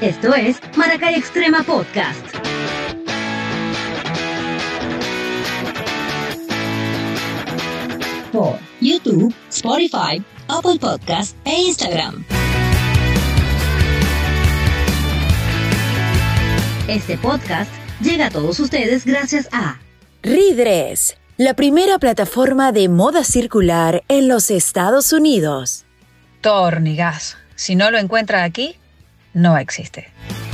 Esto es Maracay Extrema Podcast. Por YouTube, Spotify, Apple Podcast e Instagram. Este podcast llega a todos ustedes gracias a Ridres, la primera plataforma de moda circular en los Estados Unidos. Tornigas. Si no lo encuentra aquí, no existe.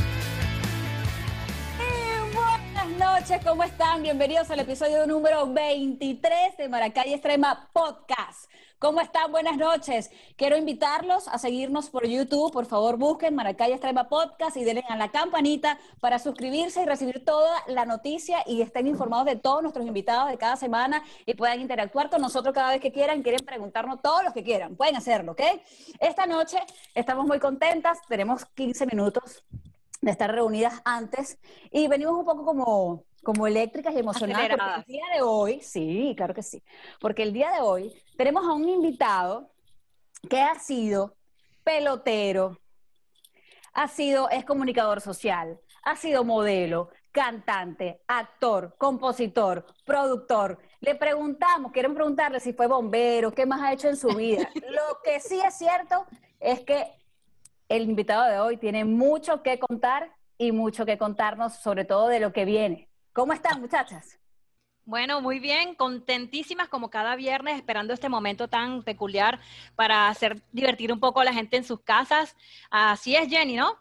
Buenas noches, ¿cómo están? Bienvenidos al episodio número 23 de Maracay Extrema Podcast. ¿Cómo están? Buenas noches. Quiero invitarlos a seguirnos por YouTube. Por favor, busquen Maracay Extrema Podcast y denle a la campanita para suscribirse y recibir toda la noticia y estén informados de todos nuestros invitados de cada semana y puedan interactuar con nosotros cada vez que quieran. Quieren preguntarnos todos los que quieran. Pueden hacerlo, ¿ok? Esta noche estamos muy contentas. Tenemos 15 minutos de estar reunidas antes y venimos un poco como eléctricas y emocionadas porque el día de hoy, sí, claro que sí, porque el día de hoy tenemos a un invitado que ha sido pelotero, es comunicador social, ha sido modelo, cantante, actor, compositor, productor. Le preguntamos, quieren preguntarle si fue bombero, qué más ha hecho en su vida. Lo que sí es cierto es que el invitado de hoy tiene mucho que contar y mucho que contarnos, sobre todo de lo que viene. ¿Cómo están, muchachas? Bueno, muy bien, contentísimas como cada viernes, esperando este momento tan peculiar para hacer divertir un poco a la gente en sus casas. Así es, Jenny, ¿no?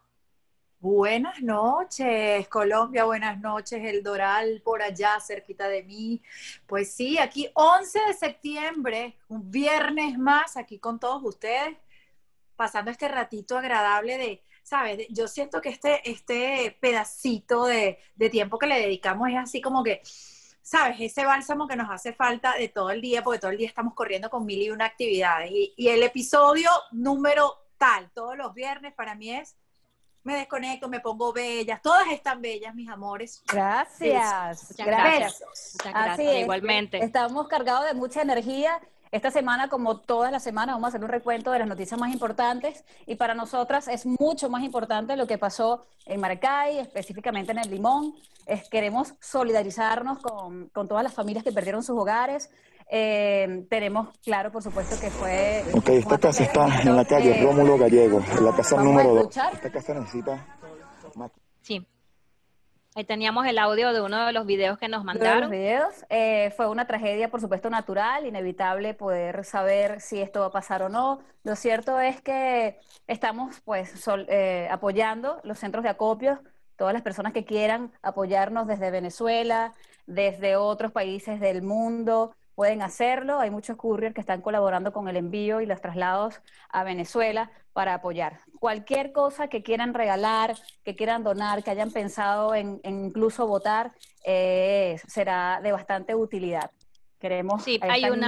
Buenas noches, Colombia, buenas noches, El Doral, por allá, cerquita de mí. Pues sí, aquí 11 de septiembre, un viernes más, aquí con todos ustedes, pasando este ratito agradable de, ¿sabes? Yo siento que este pedacito de tiempo que le dedicamos es así como que, ¿sabes? Ese bálsamo que nos hace falta de todo el día, porque todo el día estamos corriendo con 1001 actividades. Y el episodio número tal, todos los viernes, para mí es, me desconecto, me pongo bellas, todas están bellas, mis amores. Gracias. Muchas gracias. Muchas gracias. Igualmente. Estamos cargados de mucha energía. Esta semana, como todas las semanas, vamos a hacer un recuento de las noticias más importantes y para nosotras es mucho más importante lo que pasó en Maracay, específicamente en el Limón. Queremos solidarizarnos con todas las familias que perdieron sus hogares. Tenemos, claro, por supuesto que fue... Ok, esta casa está en la calle Rómulo Gallego, en la casa número 2. escuchar. Esta casa necesita... Sí. Ahí teníamos el audio de uno de los videos que nos mandaron. Los videos. Fue una tragedia, por supuesto, natural, inevitable poder saber si esto va a pasar o no. Lo cierto es que estamos pues apoyando los centros de acopio, todas las personas que quieran apoyarnos desde Venezuela, desde otros países del mundo, pueden hacerlo. Hay muchos couriers que están colaborando con el envío y los traslados a Venezuela para apoyar. Cualquier cosa que quieran regalar, que quieran donar, que hayan pensado en incluso votar, será de bastante utilidad. Queremos Sí,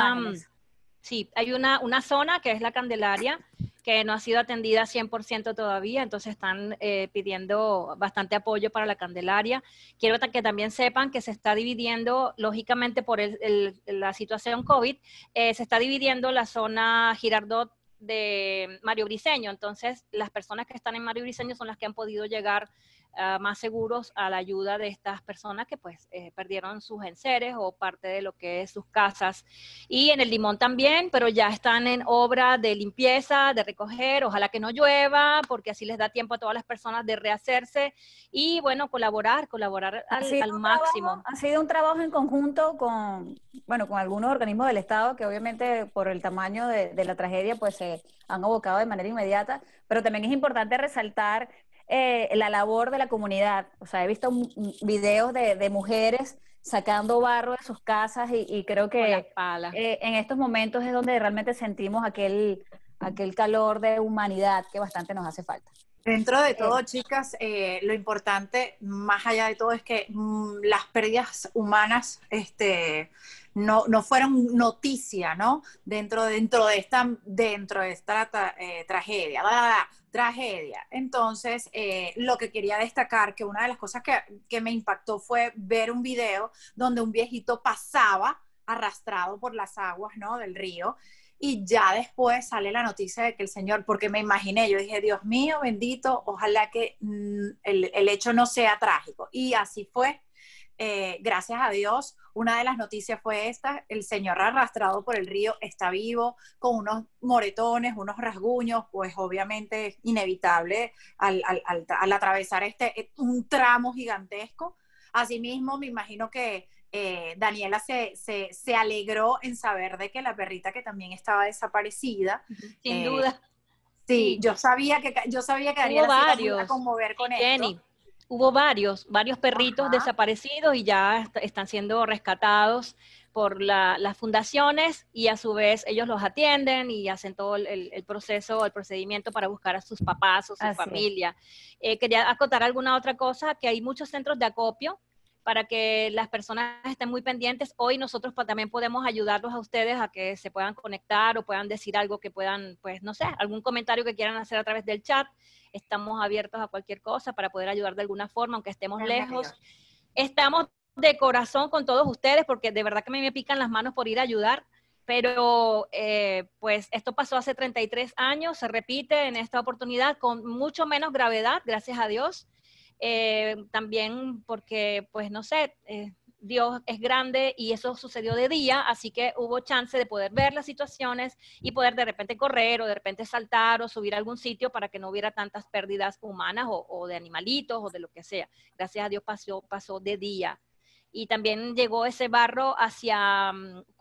hay una zona que es la Candelaria, que no ha sido atendida 100% todavía, entonces están pidiendo bastante apoyo para la Candelaria. Quiero que también sepan que se está dividiendo, lógicamente por la situación COVID, se está dividiendo la zona Girardot de Mario Briceño, entonces las personas que están en Mario Briceño son las que han podido llegar más seguros a la ayuda de estas personas que pues perdieron sus enseres o parte de lo que es sus casas. Y en el Limón también, pero ya están en obra de limpieza, de recoger, ojalá que no llueva, porque así les da tiempo a todas las personas de rehacerse y bueno, colaborar al máximo. Ha sido un trabajo en conjunto con algunos organismos del Estado que obviamente por el tamaño de la tragedia pues se han abocado de manera inmediata, pero también es importante resaltar la labor de la comunidad. O sea, he visto videos de mujeres sacando barro de sus casas y creo que en estos momentos es donde realmente sentimos aquel calor de humanidad que bastante nos hace falta. Dentro de todo, chicas, lo importante, más allá de todo, es que las pérdidas humanas no fueron noticia, ¿no? Dentro de esta tragedia. Tragedia. Entonces, lo que quería destacar, que una de las cosas que me impactó fue ver un video donde un viejito pasaba arrastrado por las aguas, ¿no?, del río, y ya después sale la noticia de que el señor, porque me imaginé, yo dije, Dios mío, bendito, ojalá que el hecho no sea trágico. Y así fue. Gracias a Dios, una de las noticias fue esta: el señor arrastrado por el río está vivo, con unos moretones, unos rasguños, pues obviamente inevitable al atravesar un tramo gigantesco. Asimismo, me imagino que Daniela se alegró en saber de que la perrita, que también estaba desaparecida. Sin duda. Sí, yo sabía que Daniela se iba a conmover con Jenny, esto. hubo varios perritos desaparecidos y ya están siendo rescatados por las fundaciones, y a su vez ellos los atienden y hacen todo el proceso, el procedimiento para buscar a sus papás o su familia. Quería acotar alguna otra cosa, que hay muchos centros de acopio para que las personas estén muy pendientes. Hoy nosotros también podemos ayudarlos a ustedes a que se puedan conectar o puedan decir algo que puedan, pues no sé, algún comentario que quieran hacer a través del chat. Estamos abiertos a cualquier cosa para poder ayudar de alguna forma, aunque estemos lejos. Estamos de corazón con todos ustedes, porque de verdad que me pican las manos por ir a ayudar, pero pues esto pasó hace 33 años, se repite en esta oportunidad con mucho menos gravedad, gracias a Dios. También porque, pues no sé, Dios es grande y eso sucedió de día, así que hubo chance de poder ver las situaciones y poder de repente correr o de repente saltar o subir a algún sitio para que no hubiera tantas pérdidas humanas o de animalitos o de lo que sea. Gracias a Dios pasó de día. Y también llegó ese barro hacia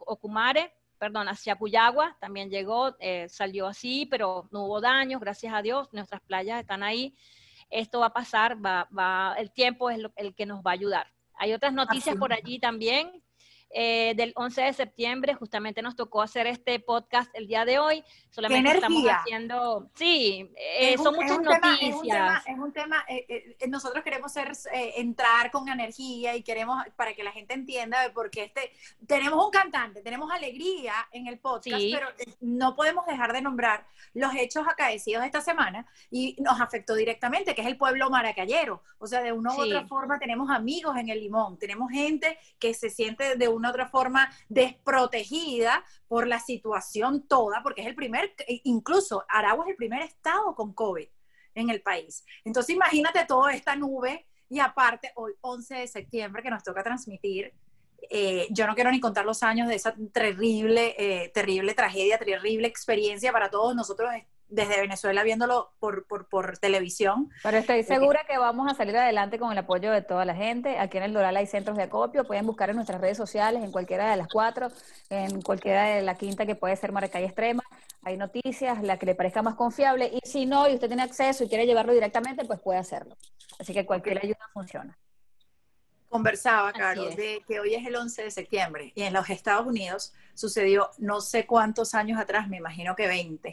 hacia Cuyagua, también llegó, salió así, pero no hubo daños, gracias a Dios, nuestras playas están ahí. Esto va a pasar, el tiempo es el que nos va a ayudar. Hay otras noticias por allí también. Del 11 de septiembre, justamente nos tocó hacer este podcast el día de hoy. Solamente estamos haciendo... Sí, son muchas noticias. Es un tema, nosotros queremos entrar con energía y queremos, para que la gente entienda, porque tenemos un cantante, tenemos alegría en el podcast, pero no podemos dejar de nombrar los hechos acaecidos esta semana y nos afectó directamente, que es el pueblo maracayero. O sea, de una u otra forma tenemos amigos en el Limón, tenemos gente que se siente de una u otra forma desprotegida por la situación toda, porque es incluso Aragua es el primer estado con COVID en el país. Entonces imagínate toda esta nube, y aparte hoy 11 de septiembre que nos toca transmitir. Yo no quiero ni contar los años de esa terrible tragedia, terrible experiencia para todos nosotros desde Venezuela viéndolo por televisión. Pero estoy segura que vamos a salir adelante con el apoyo de toda la gente. Aquí en el Doral hay centros de acopio, pueden buscar en nuestras redes sociales, en cualquiera de las 4, en cualquiera de la quinta, que puede ser Maracay Extrema. Hay noticias, la que le parezca más confiable, y si no, y usted tiene acceso y quiere llevarlo directamente, pues puede hacerlo. Así que cualquier ayuda funciona. Conversaba, Caro, de que hoy es el 11 de septiembre y en los Estados Unidos sucedió no sé cuántos años atrás, me imagino que 20.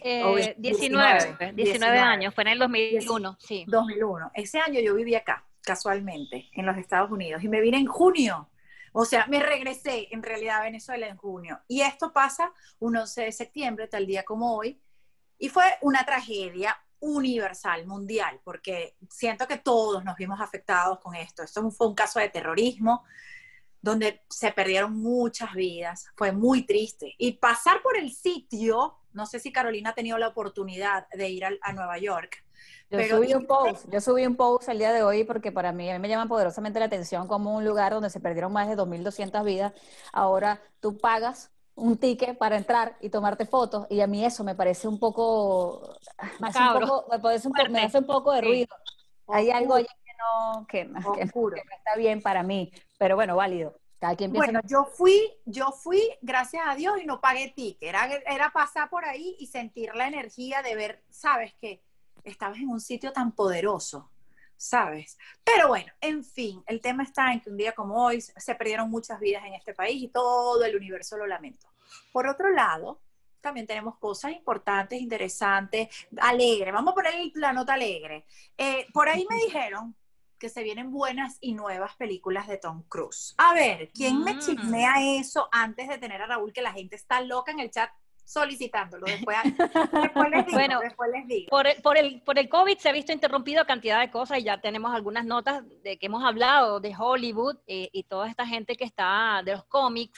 19 años, fue en el 2001, sí. 2001. Ese año yo viví acá, casualmente, en los Estados Unidos, y me vine en junio. O sea, me regresé en realidad a Venezuela en junio. Y esto pasa un 11 de septiembre, tal día como hoy, y fue una tragedia universal, mundial, porque siento que todos nos vimos afectados con esto. Esto fue un caso de terrorismo donde se perdieron muchas vidas, fue muy triste. Y pasar por el sitio, no sé si Carolina ha tenido la oportunidad de ir a Nueva York. Yo subí un post el día de hoy porque a mí me llama poderosamente la atención como un lugar donde se perdieron más de 2.200 vidas. Ahora tú pagas un ticket para entrar y tomarte fotos, y a mí eso me parece un poco macabro, me hace un poco de ruido. Hay algo allí que no está bien para mí, pero bueno, válido. Cada quien piensa. Bueno, yo fui, gracias a Dios, y no pagué ticket. Era pasar por ahí y sentir la energía de ver, sabes, que estabas en un sitio tan poderoso, ¿sabes? Pero bueno, en fin, el tema está en que un día como hoy se perdieron muchas vidas en este país y todo el universo lo lamento. Por otro lado, también tenemos cosas importantes, interesantes, alegres. Vamos a poner la nota alegre. Por ahí me dijeron que se vienen buenas y nuevas películas de Tom Cruise. A ver, ¿quién me chismea eso antes de tener a Raúl, que la gente está loca en el chat solicitándolo? Después les digo, bueno, después les digo. Por el COVID se ha visto interrumpido cantidad de cosas, y ya tenemos algunas notas de que hemos hablado de Hollywood y toda esta gente que está de los cómics,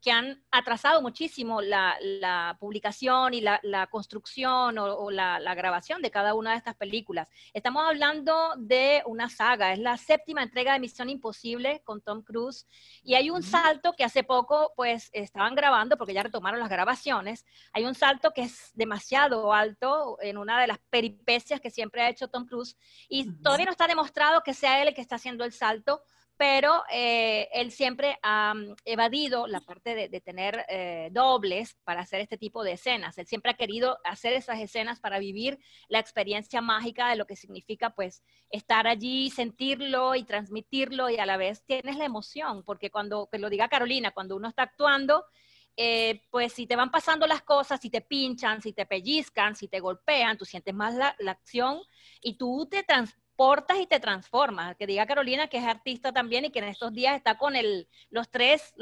que han atrasado muchísimo la publicación y la construcción o la grabación de cada una de estas películas. Estamos hablando de una saga, es la 7ª entrega de Misión Imposible con Tom Cruise, y hay un salto que hace poco pues estaban grabando, porque ya retomaron las grabaciones, hay un salto que es demasiado alto en una de las peripecias que siempre ha hecho Tom Cruise, y todavía no está demostrado que sea él el que está haciendo el salto, pero él siempre ha evadido la parte de tener dobles para hacer este tipo de escenas. Él siempre ha querido hacer esas escenas para vivir la experiencia mágica de lo que significa pues estar allí, sentirlo y transmitirlo, y a la vez tienes la emoción, porque cuando, que lo diga Carolina, cuando uno está actuando, pues si te van pasando las cosas, si te pinchan, si te pellizcan, si te golpean, tú sientes más la acción y tú te transportas y te transformas. Que diga Carolina que es artista también y que en estos días está con los tres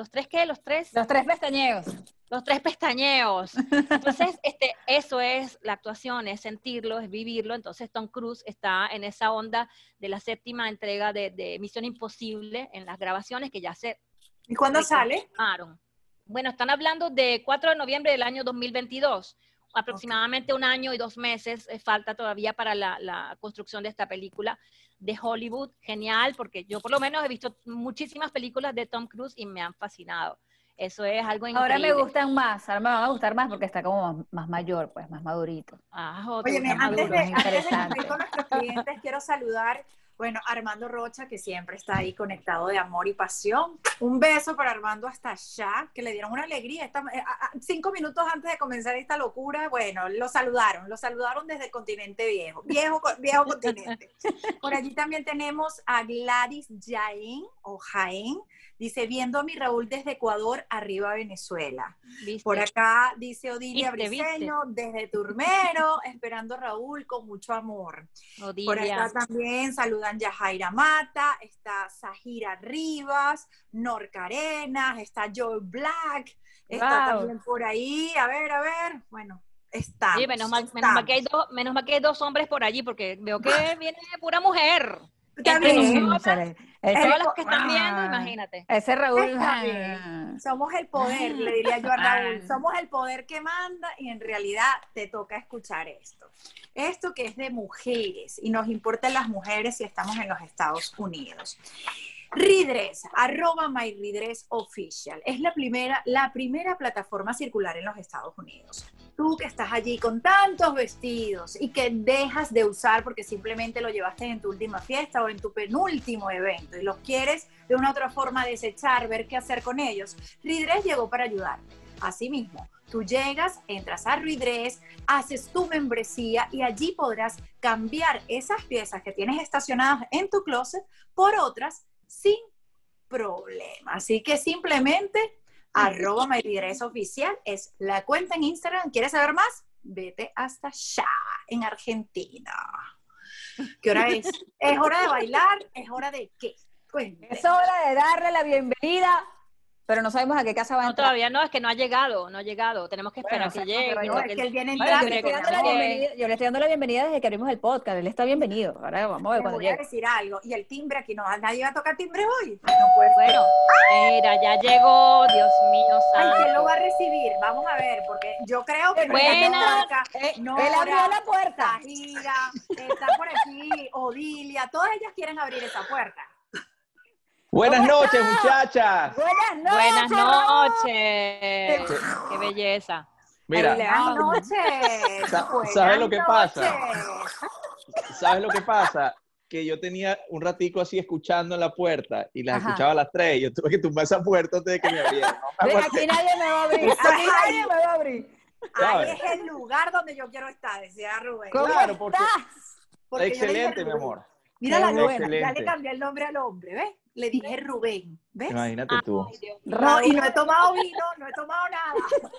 pestañeos. Los 3 pestañeos. Entonces, eso es la actuación, es sentirlo, es vivirlo. Entonces, Tom Cruise está en esa onda de la 7ª entrega de Misión Imposible en las grabaciones que ya se... ¿Y cuándo sale? Bueno, están hablando de 4 de noviembre del año 2022. Aproximadamente un año y 2 meses falta todavía para la construcción de esta película de Hollywood. Genial, porque yo por lo menos he visto muchísimas películas de Tom Cruise y me han fascinado. Eso es algo increíble. Ahora me gustan más, ahora me van a gustar más porque está como más mayor, pues más madurito. Oye, antes de cumplir con nuestros clientes, quiero saludar, bueno, a Armando Rocha, que siempre está ahí conectado de amor y pasión. Un beso para Armando hasta allá, que le dieron una alegría. 5 minutos antes de comenzar esta locura, bueno, lo saludaron desde el continente viejo continente. Por allí también tenemos a Gladys Jaén, o Jaén, dice, viendo a mi Raúl desde Ecuador, arriba Venezuela. ¿Viste? Por acá dice Odilia Briceño, desde Turmero, esperando a Raúl con mucho amor. Odilia. Por acá también saludan Yajaira Mata, está Zahira Rivas, Norca Arenas, está Joe Black, está también por ahí, a ver, bueno, está. Sí, menos mal que hay 2 hombres por allí, porque veo que viene pura mujer. También. Todas las que están viendo, imagínate. Ese Raúl. Somos el poder, le diría yo a Raúl. Somos el poder que manda y en realidad te toca escuchar esto. Esto que es de mujeres y nos importan las mujeres si estamos en los Estados Unidos. Redress, @myredressofficial. Es la primera plataforma circular en los Estados Unidos. Tú que estás allí con tantos vestidos y que dejas de usar porque simplemente lo llevaste en tu última fiesta o en tu penúltimo evento y los quieres de una otra forma desechar, ver qué hacer con ellos, Redress llegó para ayudar. Asimismo, tú llegas, entras a Redress, haces tu membresía y allí podrás cambiar esas piezas que tienes estacionadas en tu closet por otras sin problema. Así que simplemente @myredressoficial es la cuenta en Instagram. ¿Quieres saber más? Vete hasta allá, en Argentina. ¿Qué hora es? ¿Es hora de bailar? ¿Es hora de qué? Cuéntame. Es hora de darle la bienvenida, pero no sabemos a qué casa va a entrar. No, todavía no, es que no ha llegado. Tenemos que esperar que llegue. No, es que él viene entrando. Yo le estoy dando la bienvenida desde que abrimos el podcast. Él está bienvenido. Ahora vamos a ver cuando llegue. Voy a decir algo. Y el timbre aquí, ¿nadie va a tocar timbre hoy? No puede. Bueno, mira, ya llegó, Dios mío santo. ¿Quién lo va a recibir? Vamos a ver, porque yo creo que Buena. Él abrió la puerta. Zahira, está por aquí, Odilia, todas ellas quieren abrir esa puerta. Buenas noches, muchachas. Buenas noches. Qué belleza. Mira, Buenas noches. ¿Sabes lo que pasa? ¿Sabes lo que pasa? Que yo tenía un ratico así escuchando en la puerta y las escuchaba a las 3 y yo tuve que tumbar esa puerta antes de que me abrieran. Aquí nadie me va a abrir. Aquí nadie me va a abrir. Ahí es el lugar donde yo quiero estar, decía Rubén. Claro, porque Porque excelente, mi amor. Mira la luna, excelente. ya le cambié el nombre al hombre, ¿ves? Le dije Rubén, ¿ves? Imagínate tú. No, y no he tomado vino, no he tomado nada.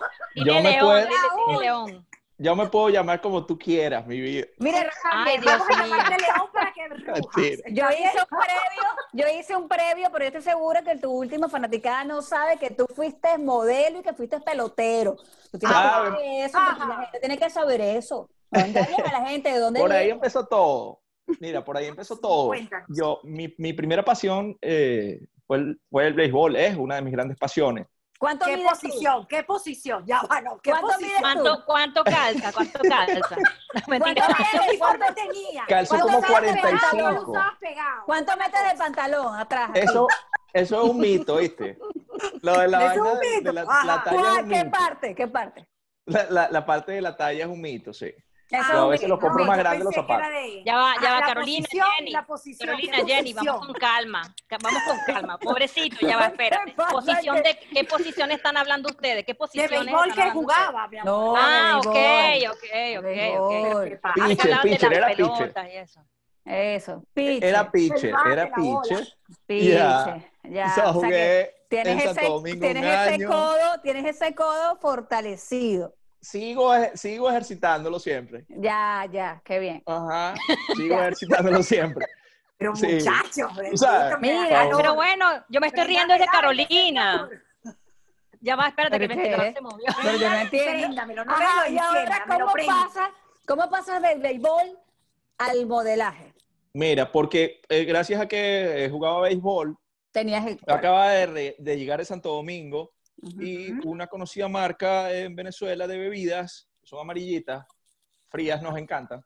Yo me puedo llamar como tú quieras, mi vida. Mire, vamos a llamarte León para que rujas. Yo hice un previo, pero yo estoy segura que tu última fanaticada no sabe que tú fuiste modelo y que fuiste pelotero. Tú tienes que saber eso, porque la gente tiene que saber eso. No engañes a la gente de dónde Por ahí empezó todo. Mira, por ahí empezó todo. Mi primera pasión fue el béisbol, es una de mis grandes pasiones. ¿Cuánto ¿Qué mides tú? posición? ¿Qué posición? Ya, bueno, ¿qué ¿Cuánto posición? mides tú? ¿Cuánto calza? ¿Cuánto calza? Mentira. ¿Cuánto tenía? Calzo ¿Cuánto como metes de 45. Estabas pegado. ¿Cuánto metes de pantalón atrás? aquí? Eso es un mito, ¿viste? Lo de la Eso es vaina un de mito. la Ajá. talla es un ¿Qué mito. parte? ¿Qué parte? La parte de la talla es un mito, sí. Eso Yo a es veces los compro más grandes los zapatos. Ya va, la Carolina, posición y Jenny. la posición. Carolina, ¿Qué Jenny, vamos posición? con calma. Vamos con calma. Pobrecito, ya va, espérate. ¿Qué pasa? ¿Qué posición están hablando ustedes? ¿Qué De posiciones béisbol están que hablando ustedes? jugaba, mi amor. No, Ah, de ok. béisbol. ¿Qué pasa? Ahí hablaban de Pitcher, las era pitcher. pelotas y eso. Eso, Era pitcher, bate, era la bola. pitcher. piche. Ya. O sea, O sea jugué que tienes en Santo ese, Domingo tienes un ese año. codo, tienes ese codo fortalecido. Sigo ejercitándolo siempre. Ya, qué bien. Ajá, sigo ejercitándolo siempre. Pero Sí. muchachos, O sea, Mira, Pero bueno, yo me estoy riendo de Carolina. Ya va, espérate que el ¿Pero ventilador qué? se movió. Pero yo no entiendo. Préndamelo, no Ajá, me y lo ahora, encienda, ¿cómo pasas del béisbol al modelaje? Mira, porque gracias a que he jugado béisbol, Tenías el... acaba de llegar de Santo Domingo y una conocida marca en Venezuela de bebidas, son amarillitas, frías, nos encantan.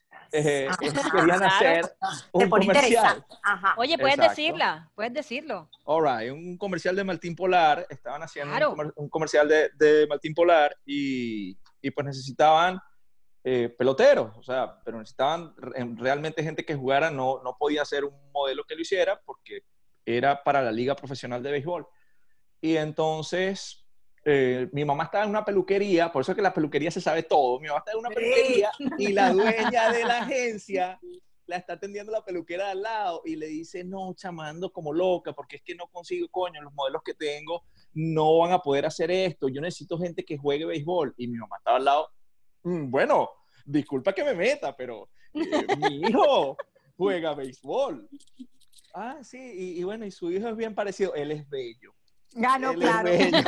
Querían hacer un comercial. Ajá. Oye, puedes Exacto. decirlo. All right, un comercial de Maltín Polar, estaban haciendo Claro. un comercial de Maltín Polar y pues necesitaban peloteros, o sea, pero necesitaban realmente gente que jugara, no podía ser un modelo que lo hiciera porque era para la liga profesional de béisbol. Y entonces mi mamá estaba en una peluquería, por eso es que la peluquería se sabe todo, mi mamá está en una peluquería y la dueña de la agencia la está atendiendo la peluquera de al lado y le dice, no, chamando como loca, porque es que no consigo, coño, los modelos que tengo no van a poder hacer esto, yo necesito gente que juegue béisbol. Y mi mamá estaba al lado, bueno, disculpa que me meta, pero mi hijo juega béisbol. Ah, sí, y bueno, y su hijo es bien parecido, él es bello. Ya, no, Él claro. es bello.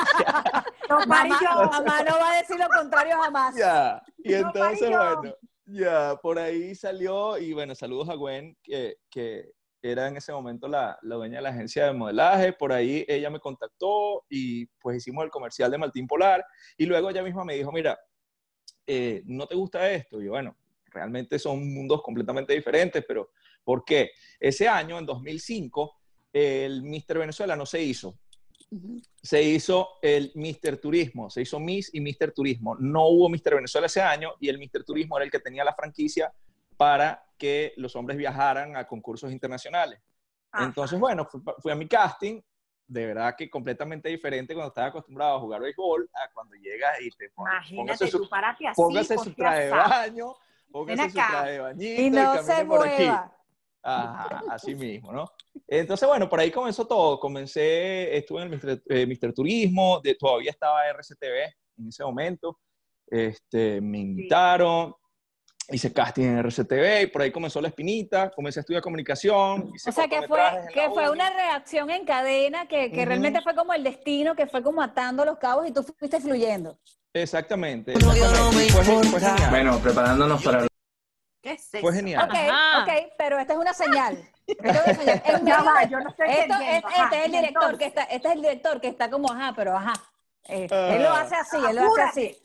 Mamá no va a decir lo contrario jamás. Ya, y entonces, amarillo. bueno, ya, por ahí salió, y bueno, saludos a Gwen, que era en ese momento la dueña de la agencia de modelaje, por ahí ella me contactó y pues hicimos el comercial de Maltín Polar, y luego ella misma me dijo, mira, ¿no te gusta esto? Y yo, bueno, realmente son mundos completamente diferentes, pero ¿por qué? Ese año, en 2005, el Mister Venezuela no se hizo. Se hizo el Mister Turismo, se hizo Miss y Mister Turismo. No hubo Mister Venezuela ese año y el Mister Turismo era el que tenía la franquicia para que los hombres viajaran a concursos internacionales. Ajá. Entonces, bueno, fui a mi casting, de verdad que completamente diferente cuando estaba acostumbrado a jugar béisbol, a cuando llegas y te pones, póngase su traje de baño, póngase su traje de bañito y no se por aquí. mueva. Ajá, así mismo, ¿no? Entonces, bueno, por ahí comenzó todo. Estuve en el Mister Turismo, todavía estaba RCTV en ese momento. Me invitaron, hice casting en RCTV y por ahí comenzó la espinita, comencé a estudiar comunicación. O sea, que fue una reacción en cadena que realmente fue como el destino, que fue como atando los cabos y tú fuiste fluyendo. Exactamente. Fue genial. Bueno, preparándonos para... ¿Qué es eso? Fue genial. Ok, pero esta es una señal. Yo no estoy entendiendo. Este es el director este es el director que está como, pero él lo hace así, él lo hace así.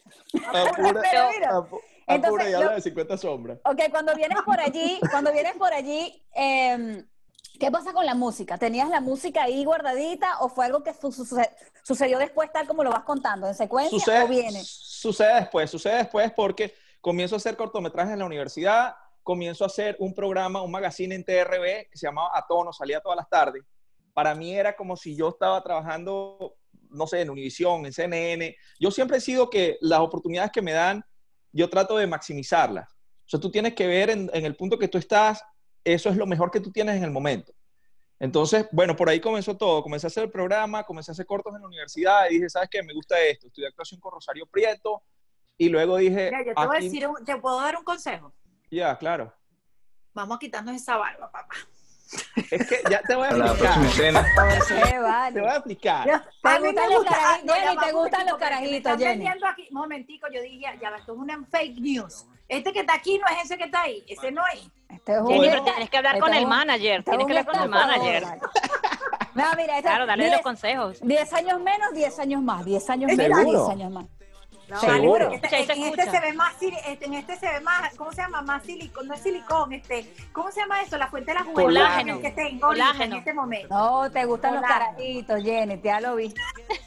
Apura y habla de 50 sombras. Ok, cuando vienes por allí, ¿qué pasa con la música? ¿Tenías la música ahí guardadita o fue algo que sucedió después tal como lo vas contando, en secuencia o viene? Sucede después porque comienzo a hacer cortometrajes en la universidad, comienzo a hacer un programa, un magazine en TRV que se llamaba A Tono, salía todas las tardes. Para mí era como si yo estaba trabajando, no sé, en Univisión, en CNN. Yo siempre he sido que las oportunidades que me dan, yo trato de maximizarlas. O sea, tú tienes que ver en el punto que tú estás, eso es lo mejor que tú tienes en el momento. Entonces, bueno, por ahí comenzó todo. Comencé a hacer el programa, comencé a hacer cortos en la universidad y dije, ¿sabes qué? Me gusta esto. Estudié actuación con Rosario Prieto. Y luego dije... Mira, yo te voy a decir, ¿te puedo dar un consejo? Ya, claro. Vamos a quitarnos esa barba, papá. Es que ya te voy a explicar. La próxima escena. Te voy a explicar. ¿Te gustan los carajitos, Jenny? Aquí, un momentico, yo dije, ya, esto es una fake news. Este que está aquí no es ese que está ahí. Ese no es. Jenny, pero tienes que hablar con el manager. Tienes que hablar con el manager. No, mira, Claro, dale los consejos. 10 años menos, 10 años más. 10 años menos, ¿Seguro? 10 años más. No, ¿Seguro? porque Sí, se en escucha. este se ve más, en este se ve más, ¿cómo se llama? Más silicón, no es silicón, ¿cómo se llama esto? La fuente de la juventud. Colágeno. En el que tengo ahorita, Colágeno. en este momento. No, te gustan los Hola. carajitos, Jenny, ya lo vi.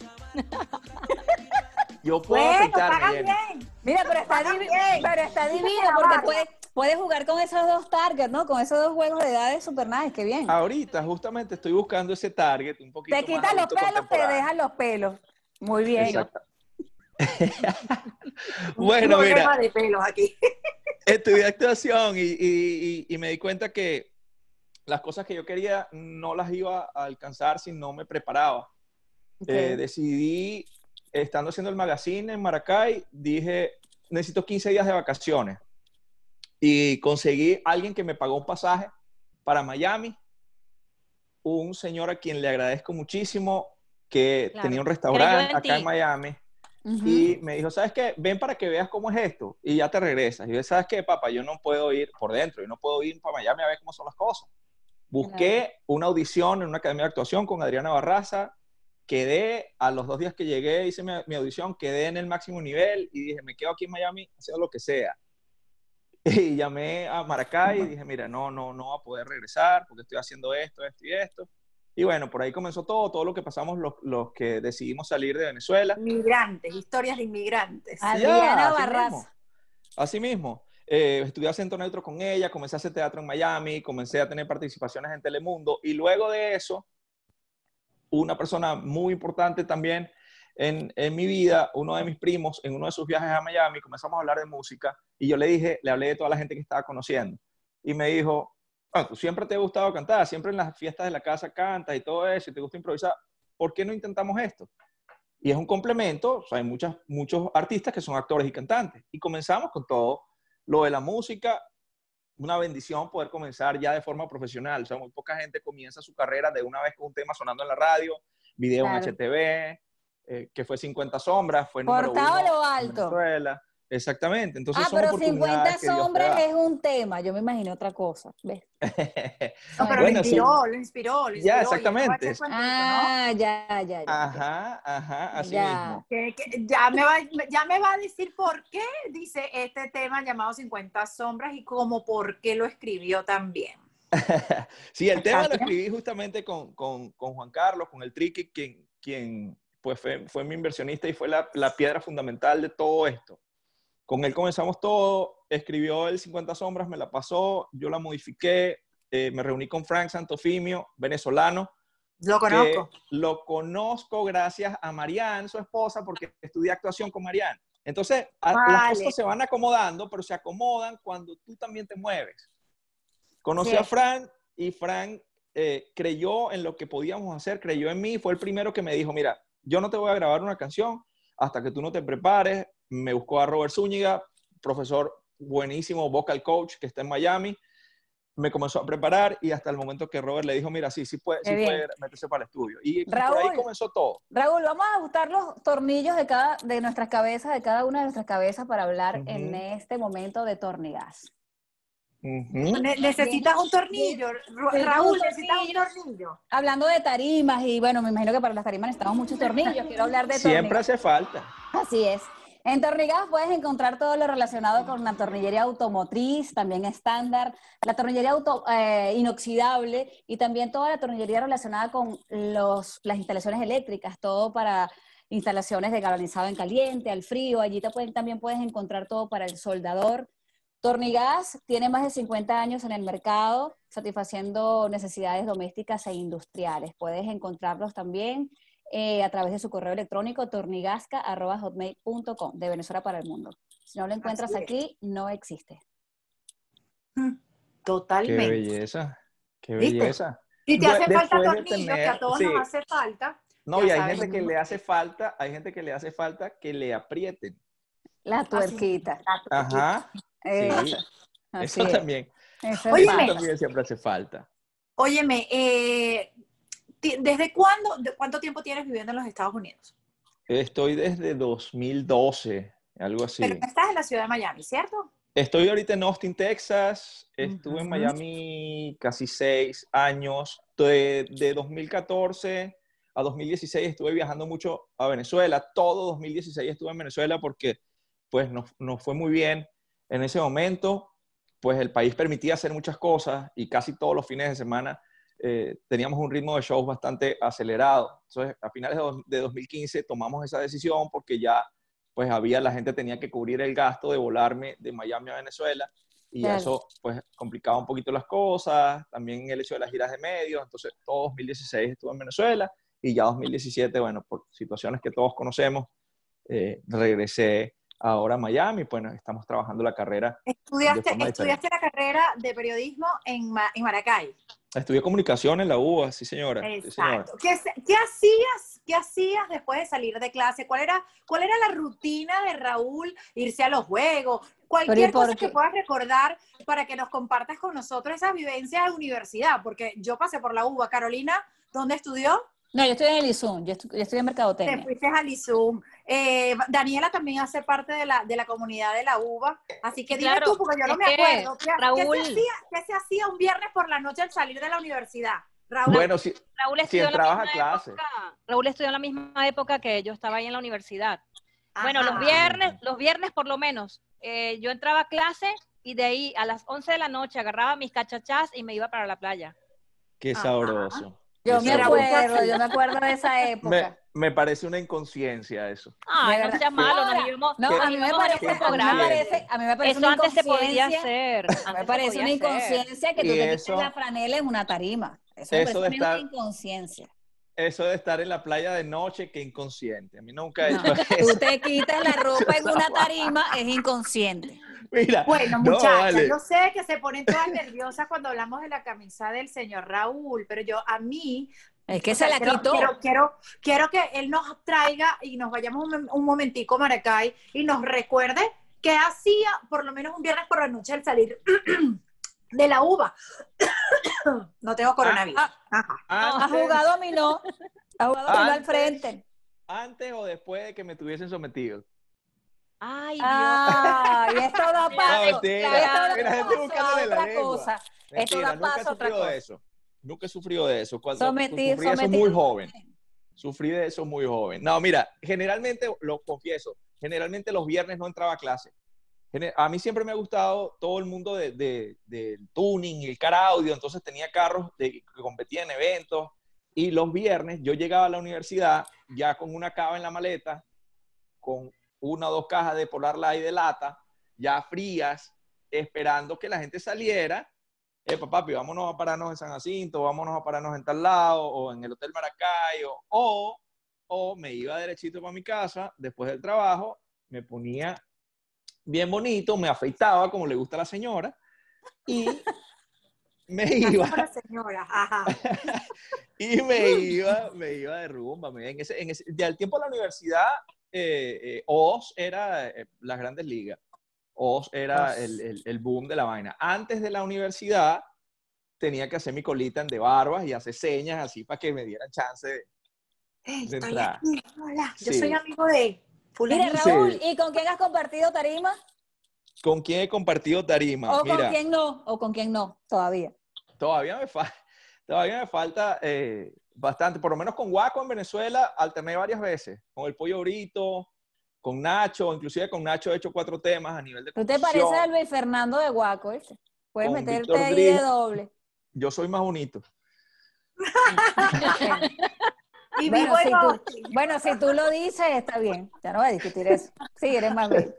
Yo puedo Bueno, afeitarme, pagan Jenny. bien. Mira, pero está, Pagan bien. pero está divino la porque barba. puedes jugar con esos dos targets, ¿no? Con esos dos juegos de edades super nice, qué bien. Ahorita justamente estoy buscando ese target un poquito Te más quitas los adulto pelos, te contemporáneo. dejan los pelos. Muy bien. Exacto. Un Bueno, problema mira, de pelos aquí. estudié actuación y me di cuenta que las cosas que yo quería no las iba a alcanzar si no me preparaba. Ok. Decidí, estando haciendo el magazine en Maracay, dije, necesito 15 días de vacaciones. Y conseguí a alguien que me pagó un pasaje para Miami, un señor a quien le agradezco muchísimo, que Claro. tenía un Creyó restaurante en acá en ti. Miami. Ujú. Y me dijo, ¿sabes qué? Ven para que veas cómo es esto y ya te regresas. Y yo, ¿sabes qué, papá? Yo no puedo ir por dentro, yo no puedo ir para Miami a ver cómo son las cosas. Busqué una audición en una academia de actuación con Adriana Barraza, quedé, a los 2 días que llegué, hice mi audición, quedé en el máximo nivel y dije, me quedo aquí en Miami haciendo lo que sea. Y llamé a Maracay y dije, mira, no voy a poder regresar porque estoy haciendo esto, esto y esto. Y bueno, por ahí comenzó todo lo que pasamos los que decidimos salir de Venezuela. Inmigrantes, historias de inmigrantes. Adriana así Barraza. mismo. Así mismo. Estudié acento neutro con ella, comencé a hacer teatro en Miami, comencé a tener participaciones en Telemundo y luego de eso, una persona muy importante también en mi vida, uno de mis primos, en uno de sus viajes a Miami, comenzamos a hablar de música y yo le hablé de toda la gente que estaba conociendo y me dijo, bueno, tú siempre te ha gustado cantar, siempre en las fiestas de la casa cantas y todo eso y te gusta improvisar, ¿por qué no intentamos esto? Y es un complemento, o sea, hay muchos artistas que son actores y cantantes. Y comenzamos con todo lo de la música, una bendición poder comenzar ya de forma profesional. O sea, muy poca gente comienza su carrera de una vez con un tema sonando en la radio, video en Claro. HTV, que fue 50 sombras, fue número Cortado 1 a lo en alto. Venezuela. Exactamente. Entonces son Pero oportunidades 50 que Dios te sombras da. es un tema. Yo me imagino otra cosa. ¿Ves? No, pero Bueno, sí. lo inspiró. Ya, Y él no va a exactamente. echar cuentito, ¿no? Ah, ya. Ajá, así Ya. mismo. Que ya me va a decir por qué dice este tema llamado 50 sombras y como por qué lo escribió también. Sí, el tema lo escribí justamente con Juan Carlos, con el Triqui, quien pues fue mi inversionista y fue la piedra fundamental de todo esto. Con él comenzamos todo, escribió el 50 sombras, me la pasó, yo la modifiqué, me reuní con Frank Santofimio, venezolano. Lo conozco. Que lo conozco gracias a Marianne, su esposa, porque estudié actuación con Marianne. Entonces, las cosas se van acomodando, pero se acomodan cuando tú también te mueves. Conocí a Fran y Fran creyó en lo que podíamos hacer, creyó en mí, fue el primero que me dijo, mira, yo no te voy a grabar una canción hasta que tú no te prepares. Me buscó a Robert Zúñiga, profesor buenísimo, vocal coach, que está en Miami. Me comenzó a preparar y hasta el momento que Robert le dijo, mira, sí puede meterse para el estudio. Y por ahí comenzó todo. Raúl, vamos a ajustar los tornillos de nuestras cabezas, de cada una de nuestras cabezas para hablar en este momento de Tornigas. Necesitas un tornillo, Raúl, necesitas un tornillo. Hablando de tarimas, y bueno, me imagino que para las tarimas necesitamos muchos tornillos. Quiero hablar de Siempre hace falta. Así es. En Tornigas puedes encontrar todo lo relacionado con la tornillería automotriz, también estándar, la tornillería inoxidable y también toda la tornillería relacionada con las instalaciones eléctricas, todo para instalaciones de galvanizado en caliente, al frío. Allí también puedes encontrar todo para el soldador. Tornigas tiene más de 50 años en el mercado, satisfaciendo necesidades domésticas e industriales. Puedes encontrarlos también a través de su correo electrónico tornigasca@hotmail.com, de Venezuela para el mundo. Si no lo encuentras aquí, no existe. Totalmente. Qué belleza, qué belleza. Si te hace falta tornillo, que a todos nos hace falta. No, y hay gente que le hace falta, que le aprieten. La tuerquita. Ajá. Sí, eso también. Eso también siempre hace falta. Óyeme, ¿desde cuánto tiempo tienes viviendo en los Estados Unidos? Estoy desde 2012, algo así. Pero estás en la ciudad de Miami, ¿cierto? Estoy ahorita en Austin, Texas. Estuve en Miami casi 6 años. De 2014 a 2016 estuve viajando mucho a Venezuela. Todo 2016 estuve en Venezuela porque pues nos fue muy bien en ese momento. Pues el país permitía hacer muchas cosas y casi todos los fines de semana teníamos un ritmo de shows bastante acelerado. Entonces, a finales de 2015 tomamos esa decisión porque ya pues la gente tenía que cubrir el gasto de volarme de Miami a Venezuela y Claro. eso pues complicaba un poquito las cosas, también el hecho de las giras de medios. Entonces, todo 2016 estuve en Venezuela y ya 2017, bueno, por situaciones que todos conocemos, regresé ahora a Miami. Bueno, estamos trabajando la carrera de forma diferente. Estudiaste la carrera de periodismo en Maracay. Estudié comunicación en la UBA, sí señora. Sí, señora. Exacto. ¿Qué hacías después de salir de clase? ¿Cuál era la rutina de Raúl? Irse a los juegos, cualquier cosa que puedas recordar para que nos compartas con nosotros esas vivencias de universidad, porque yo pasé por la UBA. Carolina, ¿dónde estudió? No, yo estoy en el ISUM, yo estoy en Mercadotecnia. Te fuiste al ISUM. Daniela también hace parte de la comunidad de la UBA, así que dime tú, porque yo no me acuerdo. ¿Qué se hacía un viernes por la noche al salir de la universidad? Raúl. Bueno, Raúl estudió en la misma época que yo estaba ahí en la universidad. Ajá. Bueno, los viernes por lo menos, yo entraba a clase y de ahí a las 11 de la noche agarraba mis cachachás y me iba para la playa. Qué sabroso. Yo me acuerdo de esa época. Me parece una inconsciencia eso. Ay, no seas malo, a mí me parece eso una antes se podía hacer. Me parece una inconsciencia que tú te quites la franela en una tarima. Eso me parece una inconsciencia. Eso de estar en la playa de noche, que inconsciente. A mí nunca he hecho eso. Tú te quitas la ropa en una tarima, es inconsciente. Mira, bueno, muchachas, yo sé que se ponen todas nerviosas cuando hablamos de la camisa del señor Raúl, pero a mí... Es que se la quitó. Quiero que él nos traiga y nos vayamos un momentico a Maracay y nos recuerde qué hacía por lo menos un viernes por la noche al salir de la UBA. No tengo coronavirus. ¿Has jugado dominó? ¿Has jugado dominó al frente? ¿Antes o después de que me tuviesen sometido? Ay, Dios. Y esto da paso. No, mentira. Mira, gente buscándole la lengua. Cosa. Esto da paso a otra cosa. Nunca he sufrido de eso. Cuando sufrí eso muy joven. Sufrí de eso muy joven. No, mira, generalmente, lo confieso, generalmente los viernes no entraba a clase. A mí siempre me ha gustado todo el mundo del tuning y el car audio, entonces tenía carros que competían en eventos, y los viernes yo llegaba a la universidad ya con una cava en la maleta, con 1 o 2 cajas de Polar Light de lata, ya frías, esperando que la gente saliera. Papi, vámonos a pararnos en San Jacinto, vámonos a pararnos en tal lado, o en el Hotel Maracay, o me iba derechito para mi casa, después del trabajo, me ponía bien bonito, me afeitaba como le gusta a la señora, y me iba... y me iba de rumba. Ya el tiempo de la universidad, Oz era las Grandes Ligas. Oz era el boom de la vaina. Antes de la universidad tenía que hacer mi colita en de barbas y hacer señas así para que me dieran chance de entrar. Aquí, hola, yo soy amigo de Mira, Raúl, ¿y con quién has compartido tarima? ¿Con quién he compartido tarima? ¿O con quién no? Todavía. Todavía me falta bastante. Por lo menos con Guaco en Venezuela alterné varias veces. Con el Pollo Brito, con Nacho, inclusive con Nacho he hecho 4 temas a nivel de ¿Tú te pareces al Luis Fernando de Guaco, ese? Puedes meterte ahí de doble. Yo soy más bonito. Bueno, si tú lo dices, está bien. Ya no voy a discutir eso. Sí, eres más bien.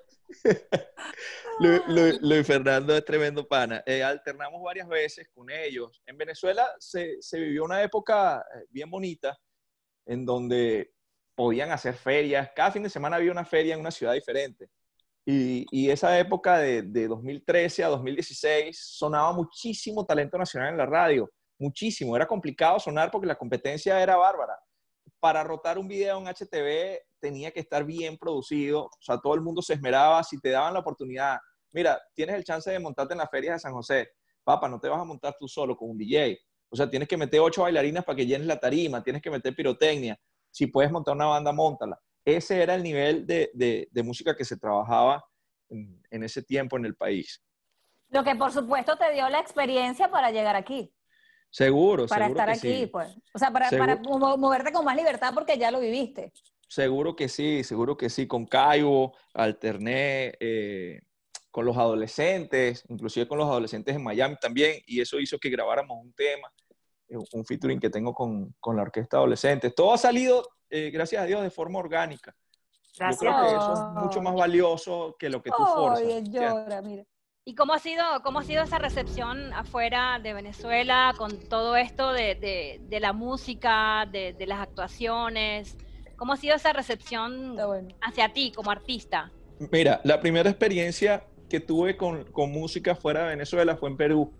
Luis Fernando es tremendo pana. Alternamos varias veces con ellos. En Venezuela se vivió una época bien bonita en donde podían hacer ferias. Cada fin de semana había una feria en una ciudad diferente. Y esa época de 2013 a 2016 sonaba muchísimo talento nacional en la radio. Muchísimo. Era complicado sonar porque la competencia era bárbara. Para rotar un video en HTV tenía que estar bien producido. O sea, todo el mundo se esmeraba. Si te daban la oportunidad, mira, tienes el chance de montarte en las ferias de San José. Papá, no te vas a montar tú solo con un DJ. O sea, tienes que meter 8 bailarinas para que llenes la tarima. Tienes que meter pirotecnia. Si puedes montar una banda, móntala. Ese era el nivel de música que se trabajaba en ese tiempo en el país. Lo que por supuesto te dio la experiencia para llegar aquí. Seguro, para seguro estar que aquí, sí. pues. O sea, para moverte con más libertad porque ya lo viviste. Seguro que sí, seguro que sí. Con Caibo, alterné con los adolescentes, inclusive con los adolescentes en Miami también, y eso hizo que grabáramos un tema, un featuring que tengo con la orquesta adolescentes. Todo ha salido, gracias a Dios, de forma orgánica. Gracias. Yo creo que eso es mucho más valioso que lo que tú forzas. Ay, llora, mira. ¿Y cómo ha sido esa recepción afuera de Venezuela con todo esto de la música, de las actuaciones? ¿Cómo ha sido esa recepción hacia ti como artista? Mira, la primera experiencia que tuve con música fuera de Venezuela fue en Perú.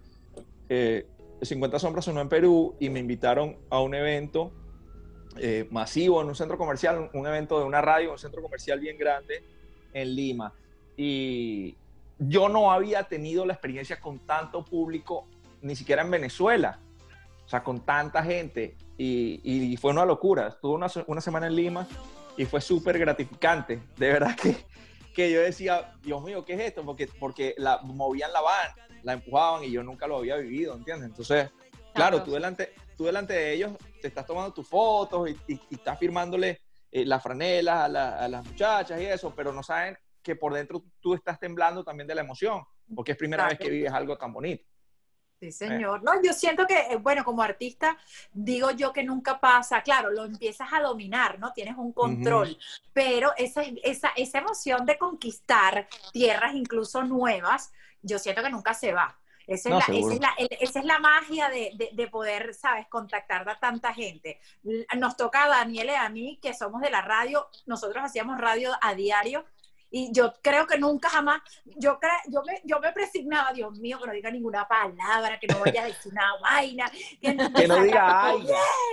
50 Sombras sonó en Perú y me invitaron a un evento masivo en un centro comercial, un evento de una radio, un centro comercial bien grande en Lima. Y yo no había tenido la experiencia con tanto público, ni siquiera en Venezuela, o sea, con tanta gente, y fue una locura. Estuve una semana en Lima y fue súper gratificante. De verdad que yo decía, Dios mío, ¿qué es esto? Porque movían la van, la empujaban y yo nunca lo había vivido, ¿entiendes? Entonces, claro, tú delante de ellos te estás tomando tus fotos y estás firmándole las franelas a las muchachas y eso, pero no saben que por dentro tú estás temblando también de la emoción, porque es primera vez que vives algo tan bonito. Sí, señor. No, yo siento que, bueno, como artista, digo yo que nunca pasa, claro, lo empiezas a dominar, ¿no? Tienes un control, pero esa emoción de conquistar tierras incluso nuevas, yo siento que nunca se va. Esa es la magia de poder, ¿sabes?, contactar a tanta gente. Nos toca a Daniel y a mí, que somos de la radio, nosotros hacíamos radio a diario, y yo creo que nunca jamás, yo me presignaba, Dios mío, que no diga ninguna palabra, que no vaya a decir una vaina, que no diga ay.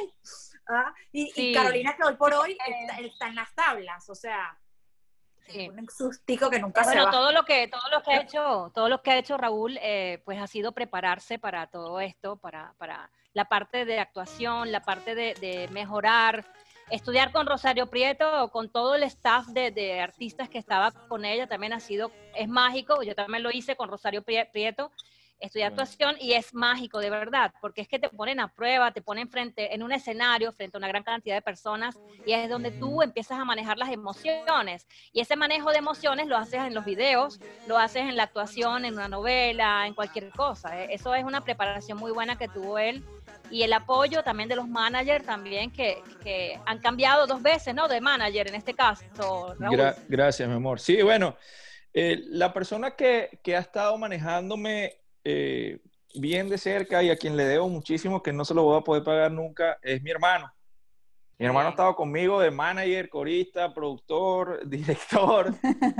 Y Carolina, que hoy por hoy está en las tablas, o sea, sí. Un sustico que nunca se va. Todo lo que ha hecho Raúl, pues ha sido prepararse para todo esto, para la parte de actuación, la parte de mejorar. Estudiar con Rosario Prieto, con todo el staff de artistas que estaba con ella, también es mágico. Yo también lo hice con Rosario Prieto, estudié actuación y es mágico, de verdad, porque es que te ponen a prueba, te ponen en un escenario, frente a una gran cantidad de personas, y es donde tú empiezas a manejar las emociones. Y ese manejo de emociones lo haces en los videos, lo haces en la actuación, en una novela, en cualquier cosa. Eso es una preparación muy buena que tuvo él. Y el apoyo también de los managers también, que han cambiado 2 veces, ¿no? De manager en este caso, Raúl. Gracias, mi amor. Sí, bueno, la persona que ha estado manejándome bien de cerca y a quien le debo muchísimo, que no se lo voy a poder pagar nunca, es mi hermano. Mi hermano ha estado conmigo de manager, corista, productor, director,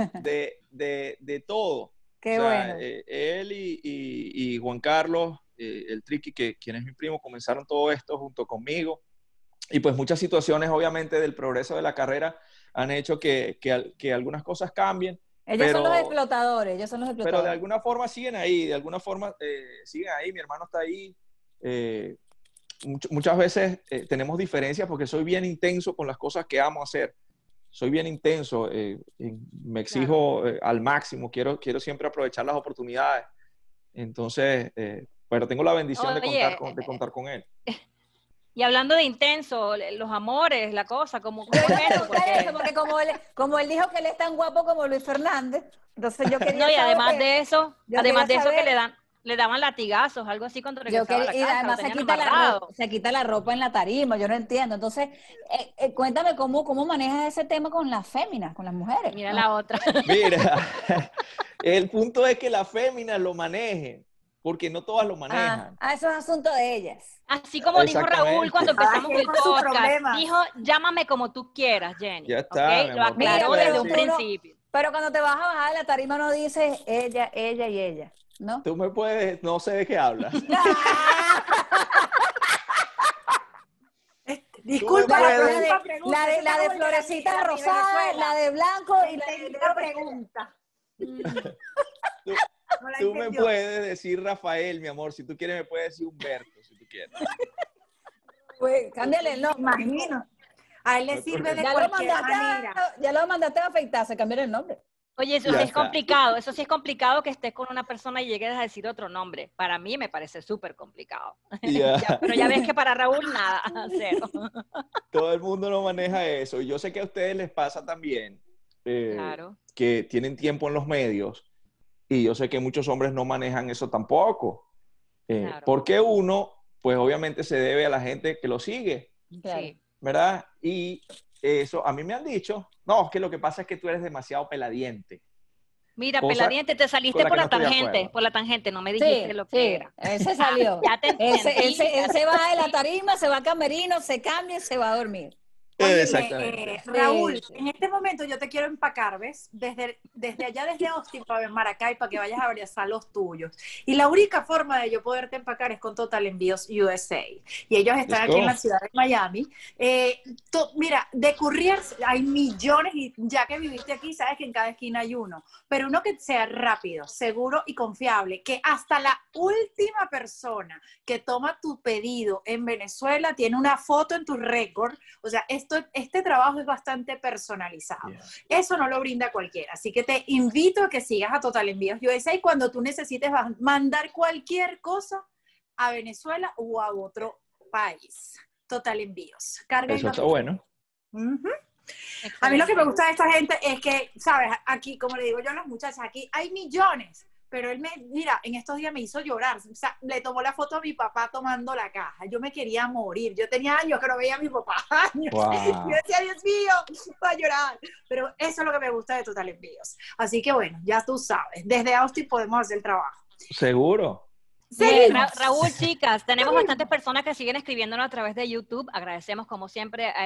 de todo. Qué bueno. Él y Juan Carlos, el Triqui, quien es mi primo, comenzaron todo esto junto conmigo. Y pues muchas situaciones, obviamente, del progreso de la carrera han hecho que algunas cosas cambien. Ellos son los explotadores, Pero de alguna forma siguen ahí, mi hermano está ahí. Muchas veces tenemos diferencias porque soy bien intenso con las cosas que amo hacer. Soy bien intenso, me exijo al máximo, quiero siempre aprovechar las oportunidades. Entonces, pero tengo la bendición de contar con él. Y hablando de intenso, los amores, la cosa, como porque como él dijo que él es tan guapo como Luis Fernández, entonces yo quería y además de eso que le daban latigazos, algo así cuando regresaba a la casa. Y además se quita la ropa en la tarima, yo no entiendo. Entonces, cuéntame cómo manejas ese tema con las féminas, con las mujeres. Mira la otra. Mira, el punto es que las féminas lo manejen, porque no todas lo manejan. Eso es asunto de ellas. Así como dijo Raúl cuando empezamos el podcast, dijo, llámame como tú quieras, Jenny. Ya está, ¿Okay? Lo aclaró desde un principio. Pero cuando te vas a bajar de la tarima no dices ella y ella, ¿no? Tú me puedes, no sé de qué hablas. Disculpa, la de florecita rosada, la de blanco y la de pregunta. Tú me puedes decir Rafael, mi amor. Si tú quieres, me puedes decir Humberto, si tú quieres. Pues, cámbiale el nombre. Imagino. A él le sirve de cualquier manera. Ya lo mandaste a afeitarse, cambiar el nombre. Oye, eso Ya sí es está. complicado, eso sí es complicado que estés con una persona y llegues a decir otro nombre. Para mí me parece súper complicado. Ya. Pero ya ves que para Raúl nada, cero. Todo el mundo no maneja eso. Y yo sé que a ustedes les pasa también Claro. que tienen tiempo en los medios y yo sé que muchos hombres no manejan eso tampoco. Claro. Porque uno, pues obviamente se debe a la gente que lo sigue, Claro. Sí. ¿verdad? Y eso, a mí me han dicho, no, es que lo que pasa es que tú eres demasiado peladiente. Mira, Cosa peladiente, te con saliste la por que no la estoy de tangente, acuerdo. por la tangente, no me dijiste Sí, lo que sí, era. él se salió. Ya te entendí. Él se va de la tarima, se va a camerino, se cambia y se va a dormir. Óyeme, Exactamente. Raúl, Sí. en este momento yo te quiero empacar, ¿ves? Desde allá, desde Austin, para Maracay, para que vayas a abrazar los tuyos. Y la única forma de yo poderte empacar es con Total Envíos USA. Y ellos Let's están aquí en go. la ciudad de Miami. Mira, de couriers hay millones y ya que viviste aquí, sabes que en cada esquina hay uno. Pero uno que sea rápido, seguro y confiable, que hasta la última persona que toma tu pedido en Venezuela tiene una foto en tu récord. O sea, este trabajo es bastante personalizado. Yeah. Eso no lo brinda cualquiera. Así que te invito a que sigas a Total Envíos USA y cuando tú necesites mandar cualquier cosa a Venezuela o a otro país. Total Envíos. Carga y Eso no está te- bueno. Ujú. A mí lo que me gusta de esta gente es que, ¿sabes? Aquí, como le digo yo a las muchachas, aquí hay millones. Pero él mira, en estos días me hizo llorar. O sea, le tomó la foto a mi papá tomando la caja. Yo me quería morir. Yo tenía años que no veía a mi papá. Años. Wow. Yo decía, Dios mío, voy a llorar. Pero eso es lo que me gusta de Total Envíos. Así que bueno, ya tú sabes. Desde Austin podemos hacer el trabajo. Seguro. Seguimos. Raúl, chicas, tenemos bastantes personas que siguen escribiéndonos a través de YouTube. Agradecemos, como siempre, a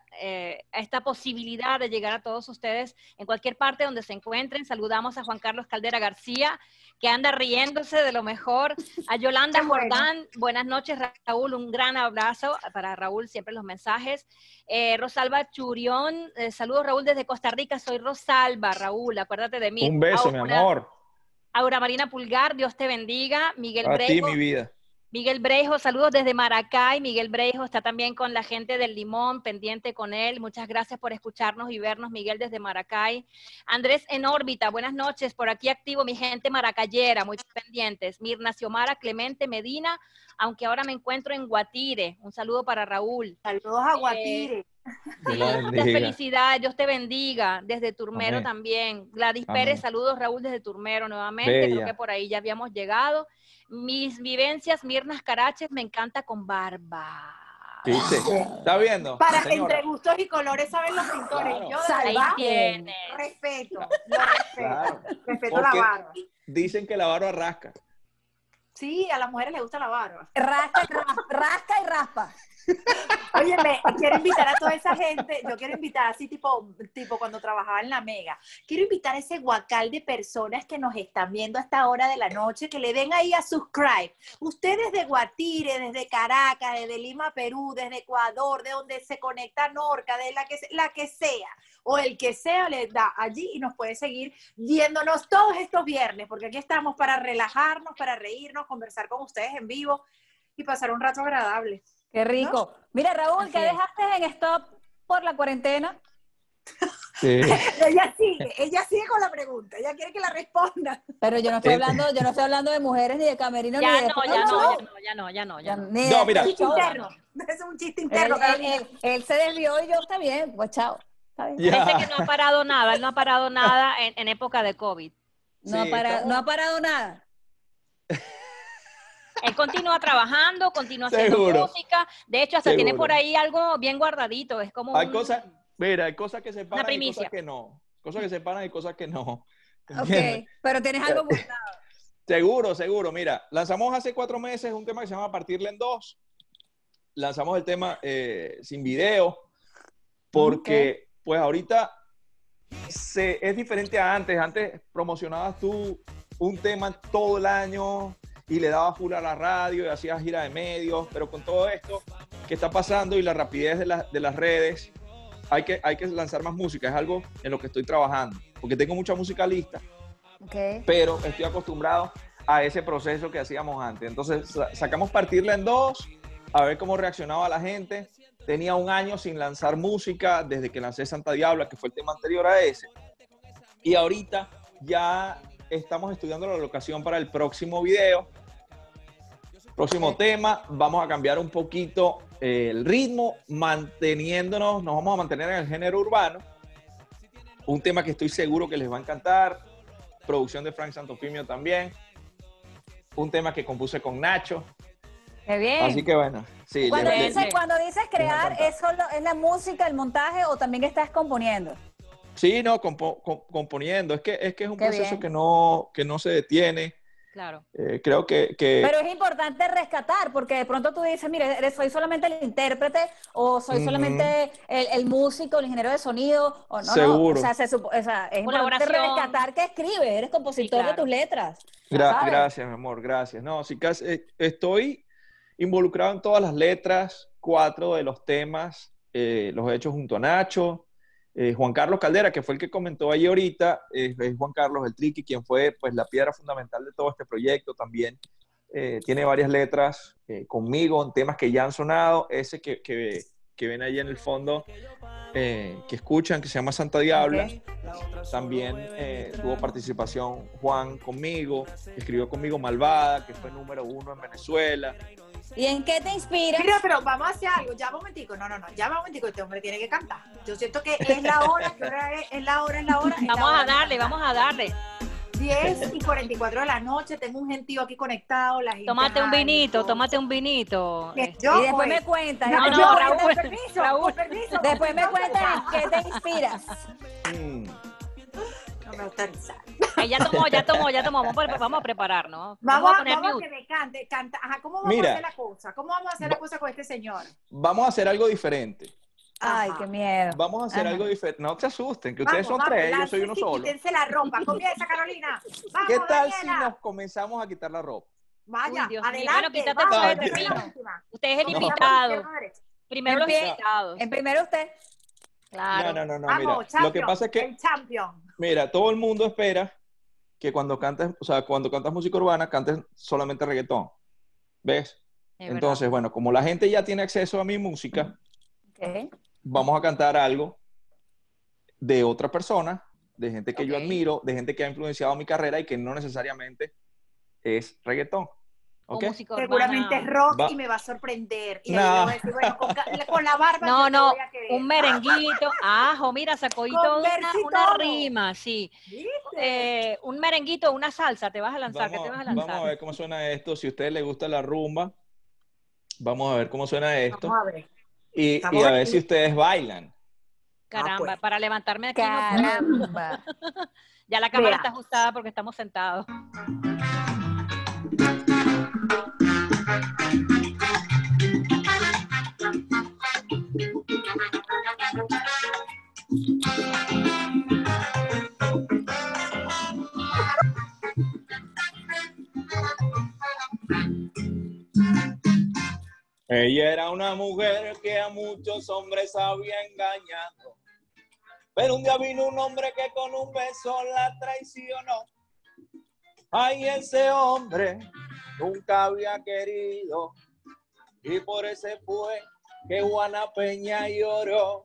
esta posibilidad de llegar a todos ustedes en cualquier parte donde se encuentren. Saludamos a Juan Carlos Caldera García, que anda riéndose de lo mejor. A Yolanda Qué bueno. Jordán, buenas noches, Raúl. Un gran abrazo para Raúl, siempre los mensajes. Rosalba Churión, saludos, Raúl, desde Costa Rica. Soy Rosalba, Raúl, acuérdate de mí. Un beso, mi amor. Aura Marina Pulgar, Dios te bendiga. Miguel A ti, Brejo, mi vida. Miguel Brejo, saludos desde Maracay. Miguel Brejo está también con la gente del Limón, pendiente con él. Muchas gracias por escucharnos y vernos, Miguel, desde Maracay. Andrés en órbita, buenas noches. Por aquí activo mi gente maracayera, muy pendientes. Mirna Xiomara, Clemente Medina, aunque ahora me encuentro en Guatire. Un saludo para Raúl. Saludos a Guatire. Dios la Muchas bendiga. felicidades, Dios te bendiga. Desde Turmero Amén. también. Gladys Amén. Pérez, saludos, Raúl, desde Turmero nuevamente. Bella. Creo que por ahí ya habíamos llegado. Mis vivencias, Mirnas Caraches, me encanta con barba. ¿Viste? ¿Está viendo? Para señora? entre gustos y colores saben los pintores. Claro. Yo de Ahí verdad tienes. respeto, lo respeto. Claro. Respeto la Porque barba. dicen que la barba rasca. Sí, a las mujeres les gusta la barba. Rasca y raspa. Óyeme, quiero invitar a toda esa gente, yo quiero invitar así tipo cuando trabajaba en la Mega, quiero invitar a ese guacal de personas que nos están viendo a esta hora de la noche, que le den ahí a subscribe. Ustedes de Guatire, desde Caracas, desde Lima, Perú, desde Ecuador, de donde se conecta Norca, de la que sea, o el que sea, le da allí y nos puede seguir viéndonos todos estos viernes, porque aquí estamos para relajarnos, para reírnos, conversar con ustedes en vivo y pasar un rato agradable. Qué rico. Mira, Raúl, Así ¿qué es. dejaste en stop por la cuarentena? Sí. Ella sigue con la pregunta, ella quiere que la responda. Pero yo no estoy hablando de mujeres ni de camerino ni Ya de no. ni No, de mira. Chiste show. interno. Es un chiste interno. Él se desvió y yo, está bien, pues chao. Está bien. Ya. Parece que no ha parado nada, él no ha parado nada en época de COVID. No, Sí, no ha parado nada. Él continúa trabajando, continúa haciendo Seguro. música. De hecho, hasta Seguro. tiene por ahí algo bien guardadito. Es como Hay cosas, mira, hay cosas que se paran y primicia. cosas que no. Cosas que se paran y cosas que no. Ok, pero tienes algo guardado. Seguro. Mira, lanzamos hace 4 meses un tema que se llama Partirle en Dos. Lanzamos el tema sin video porque pues ahorita es diferente a antes. Antes promocionabas tú un tema todo el año y le dabas full a la radio y hacías gira de medios, pero con todo esto que está pasando y la rapidez de las redes, hay que lanzar más música. Es algo en lo que estoy trabajando, porque tengo mucha música lista, pero estoy acostumbrado a ese proceso que hacíamos antes. Entonces sacamos Partirla en Dos, a ver cómo reaccionaba la gente. Tenía un año sin lanzar música desde que lancé Santa Diabla, que fue el tema anterior a ese. Y ahorita ya estamos estudiando la locación para el próximo video. Próximo tema, vamos a cambiar un poquito el ritmo, manteniéndonos, nos vamos a mantener en el género urbano. Un tema que estoy seguro que les va a encantar. Producción de Frank Santofimio también. Un tema que compuse con Nacho. Qué bien. Así que bueno, sí. Cuando dices crear, ¿es solo es la música, el montaje o también estás componiendo? Sí, no, componiendo. Es que es un Qué proceso bien. que no se detiene. Claro. Creo que Pero es importante rescatar, porque de pronto tú dices, mire, soy solamente el intérprete, o soy solamente el músico, el ingeniero de sonido, o no, seguro. no. O sea, es importante rescatar que escribes, eres compositor Sí, claro. de tus letras. Gracias, mi amor, gracias. No, sí, estoy involucrado en todas las letras, 4 de los temas, los he hecho junto a Nacho. Juan Carlos Caldera, que fue el que comentó ahí ahorita, es Juan Carlos el Triqui, quien fue pues la piedra fundamental de todo este proyecto también. Tiene varias letras conmigo en temas que ya han sonado. Ese que ven ahí en el fondo, que escuchan, que se llama Santa Diabla. Okay. También tuvo participación Juan conmigo, escribió conmigo Malvada, que fue número 1 en Venezuela. ¿Y en qué te inspira? Mira, pero vamos a hacer algo, ya un momentico, ya un momentico, este hombre tiene que cantar. Yo siento que es la hora, ¿qué hora es? Es la hora. Vamos a darle. 10:44 de la noche, tengo un gentío aquí conectado. Tómate un vinito. Y después me cuentas. Raúl. Permiso. Después me cuentas en qué te inspiras. No me gusta risar. Ya tomó. Vamos a prepararnos. Vamos a que me cante. Ajá, ¿cómo vamos a hacer la cosa? ¿Cómo vamos a hacer la cosa con este señor? Vamos a hacer algo diferente. Ay, qué miedo. Vamos a hacer algo diferente. No se asusten, que ustedes son 3, yo soy uno solo. Quítense la ropa. Comienza, Carolina. Vamos, ¿qué tal Daniela? si nos comenzamos a quitar la ropa? Vaya, adelante. Bueno, quítate el suéter. Usted es el invitado. Primero los invitados. En primero usted. Claro. No, vamos, mira, champion, lo que pasa es que el champion. Mira, todo el mundo espera que cuando cantes música urbana, cantes solamente reggaetón. ¿Ves? Entonces, bueno, como la gente ya tiene acceso a mi música, vamos a cantar algo de otra persona, de gente que yo admiro, de gente que ha influenciado mi carrera y que no necesariamente es reggaetón. ¿Okay? Seguramente es rock y me va a sorprender. Y le voy a decir, bueno, con la barba no, voy a querer. Un merenguito. Mira, sacó y todo una rima, sí. Un merenguito, una salsa, te vas a lanzar. Vamos a ver cómo suena esto. Si a ustedes les gusta la rumba, vamos a ver cómo suena esto. Vamos a ver. Y a ver si ustedes bailan. Caramba, pues. Para levantarme aquí. Caramba. Ya la cámara está ajustada porque estamos sentados. Ella era una mujer que a muchos hombres había engañado, pero un día vino un hombre que con un beso la traicionó. Ay, ese hombre nunca había querido y por ese fue que Juana Peña lloró.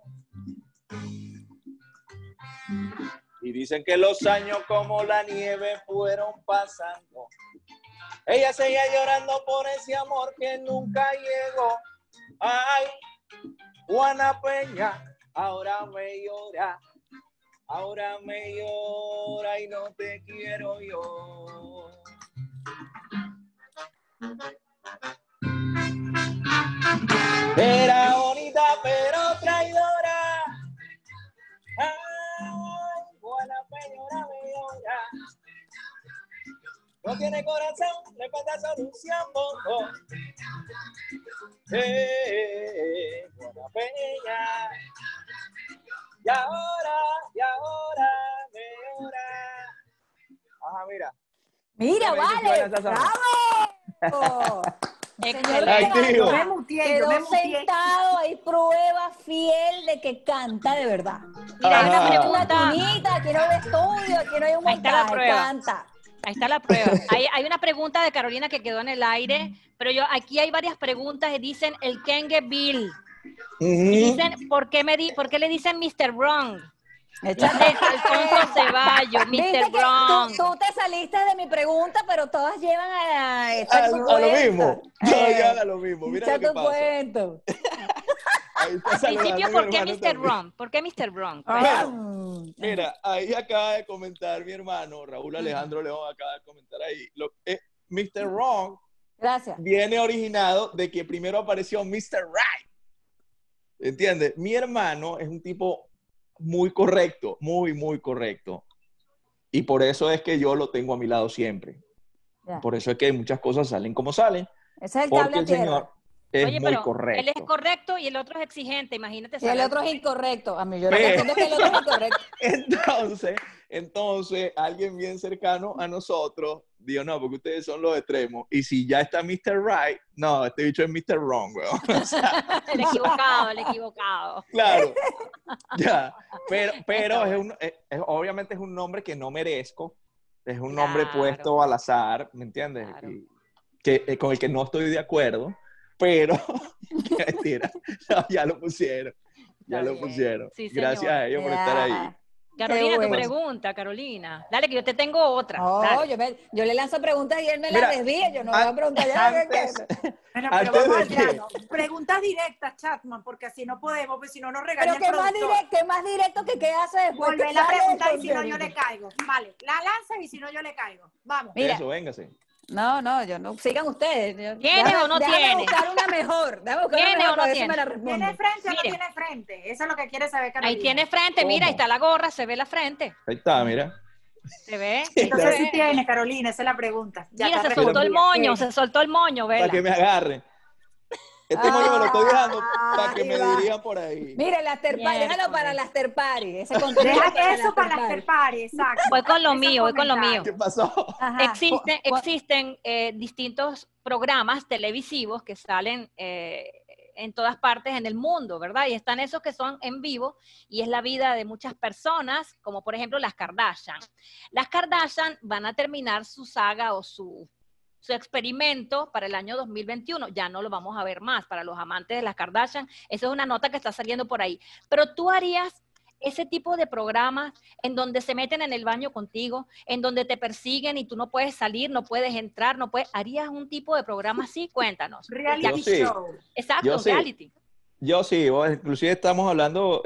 Y dicen que los años como la nieve fueron pasando. Ella seguía llorando por ese amor que nunca llegó. Ay, Juana Peña, ahora me llora y no te quiero yo. Era bonita pero traidora. Ay, Juana Peña, ahora me llora. No tiene corazón, le falta solución, bongo. Juana Peña. Y ahora me llora. Ajá, mira. Mira, vale. ¡Bravo! Excelente. Quedó sentado, hay prueba fiel de que canta de verdad. Mira, hay una Una pregunta. tunita, aquí no hay estudio, aquí no hay un Ahí está la montaje, prueba. canta. Ahí está la prueba. Hay una pregunta de Carolina que quedó en el aire, pero aquí hay varias preguntas y dicen el Kenge Bill. Y dicen, ¿por qué le dicen Mr. Wrong? Alfonso Ceballos, Viste Mr. que Wrong. tú te saliste de mi pregunta, pero todas llevan a echar A tu lo cuento. mismo. Todos llevan a lo mismo. Mira Echa lo que tu pasa. cuento. Ahí está Al saludando principio, a mi ¿por qué hermano Mr. también. Wrong? ¿Por qué Mr. Wrong? Mira, ahí acaba de comentar mi hermano, Raúl Alejandro León, acaba de comentar ahí. Mr. Wrong Gracias. viene originado de que primero apareció Mr. Right. ¿Entiendes? Mi hermano es un tipo muy correcto, muy, muy correcto. Y por eso es que yo lo tengo a mi lado siempre. Ya. Por eso es que muchas cosas salen como salen. Ese es el Porque cable a el tierra. señor es Oye, muy pero correcto. él es correcto y el otro es exigente, imagínate. Y el saber- otro es incorrecto. A mí yo lo que Pero- entiendo es que el otro es incorrecto. Entonces, alguien bien cercano a nosotros dijo, no, porque ustedes son los extremos. Y si ya está Mr. Right, no, este bicho es Mr. Wrong, weón. O sea, El equivocado, el equivocado. claro. Ya. Pero obviamente es un nombre que no merezco. Es un nombre Claro. puesto al azar, ¿me entiendes? Claro. Y con el que no estoy de acuerdo, pero mentira. No, ya lo pusieron. Ya Está lo bien. pusieron. Sí, Gracias señor. a ellos por estar ahí. Carolina, Qué tu bueno. pregunta, Carolina. Dale, que yo te tengo otra. No, Dale. yo le lanzo preguntas y él me Mira, las desvía. Yo no voy a preguntar ya. antes- Bueno, pero Antes vamos de al que- grano. Preguntas directas, Chatman, porque así no podemos, pues si no nos regaña Pero el qué más, productor. qué más directo que qué hace después. Volver que a sale del preguntar y si no yo concierto. le caigo. Vale, la lanza y si no yo le caigo. Vamos. Mira. Eso, véngase. No, yo no. Sigan ustedes. ¿Tiene o no déjame tiene? buscar una mejor. Déjame buscar ¿Tiene una mejor o no para ver si tiene? me la ¿Tiene responde. frente o no Mire. tiene frente? Eso es lo que quiere saber Carolina. Ahí tiene frente, mira, ahí ¿Cómo? está la gorra, se ve la frente. Ahí está, mira. ¿Se ve? Entonces Se sí ve. tiene, Carolina, esa es la pregunta. Ya Mira, está se soltó el respondida. moño, Sí. se soltó el moño, Para que vela. me agarren. Este moño me lo estoy dejando para que ahí me va. dirijan por ahí. Mire, el after party, déjalo Miércoles. para el after party. Ese contenido Deja eso para el las after party, exacto. Voy con lo Esos mío, voy con lo mío. ¿Qué pasó? Ajá. Existen distintos programas televisivos que salen en todas partes en el mundo, ¿verdad? Y están esos que son en vivo y es la vida de muchas personas, como por ejemplo las Kardashian. Las Kardashian van a terminar su saga o su experimento para el año 2021. Ya no lo vamos a ver más para los amantes de las Kardashian. Esa es una nota que está saliendo por ahí. Pero tú harías ese tipo de programas en donde se meten en el baño contigo, en donde te persiguen y tú no puedes salir, no puedes entrar, no puedes. ¿Harías un tipo de programa así? Cuéntanos. Reality Yo sí. show. Exacto, Yo un sí. reality. Yo sí, inclusive estamos hablando,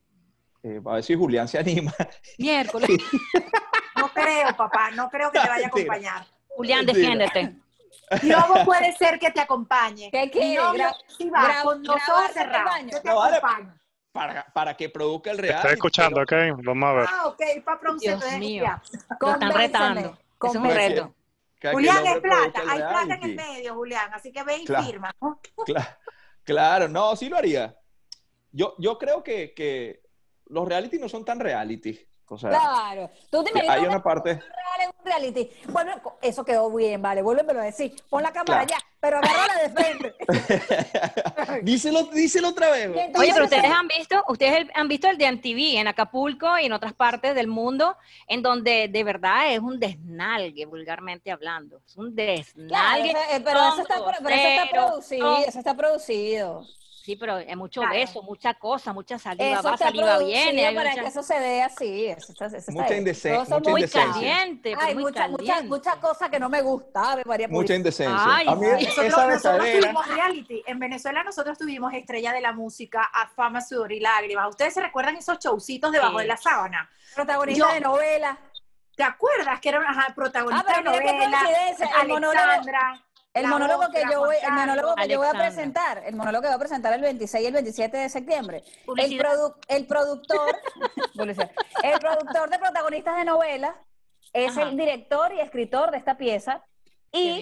a ver si Julián se anima. Miércoles. No creo, papá, no creo que te vaya a Mentira. acompañar. Julián, Mentira. defiéndete. Lobo puede ser que te acompañe. ¿Qué quiere? Mi novio sí va, con los ojos grabarse en el cerrados. baño. Yo te No, vale. acompaño. Para que produzca el reality. Estoy escuchando, pero- ok, vamos a ver. Ah, ok, para pronunciar. Dios mío. Ya. Lo están Convénceme, retando. Eso es un convénceme. reto. que el Julián, hombre es plata, produzca el hay plata en reality. el medio, Julián, así que ve y Claro. firma, ¿no? Claro, no, sí lo haría. Yo creo que los reality no son tan reality. O sea, Claro. Tú te que imaginas hay una parte... real en un reality. Bueno, eso quedó bien, vale. Vuélvemelo a decir. Pon la cámara Claro. ya, pero agárrala de frente. díselo otra vez. güey. Entonces, Oye, pero ustedes han visto el de MTV en Acapulco y en otras partes del mundo, en donde de verdad es un desnalgue, vulgarmente hablando. Es un claro, desnalgue. pero son eso está groseros, producido. son- Eso está producido. Sí, pero es mucho Claro. beso, mucha cosa, mucha saliva Eso va, está saliva producido viene. hay para mucha- que eso se dé así. Eso está Mucha bien. indecencia, Todos somos mucha muy indecencia. caliente, pero Hay muy mucha caliente. cosa que no me gusta, Ave María Mucha Purísima. indecencia. Ay, a mí sí. esa Nosotros besadera... tuvimos reality. En Venezuela nosotros tuvimos Estrella de la Música, a Fama, Sudor y Lágrimas. ¿Ustedes se recuerdan esos showcitos debajo Sí. de la sábana? Protagonista Yo- de novela. ¿Te acuerdas que era una protagonista Ah, pero de mira qué novela? coincidencia, el monólogo- Alexandra. El la monólogo otra, que yo voy, Juan Carlos. a Alexandra. presentar, el monólogo que voy a presentar el 26 y el 27 de septiembre. Publicidad. El productor, publicidad. El productor de protagonistas de novela es Ajá. el director y escritor de esta pieza. Qué Y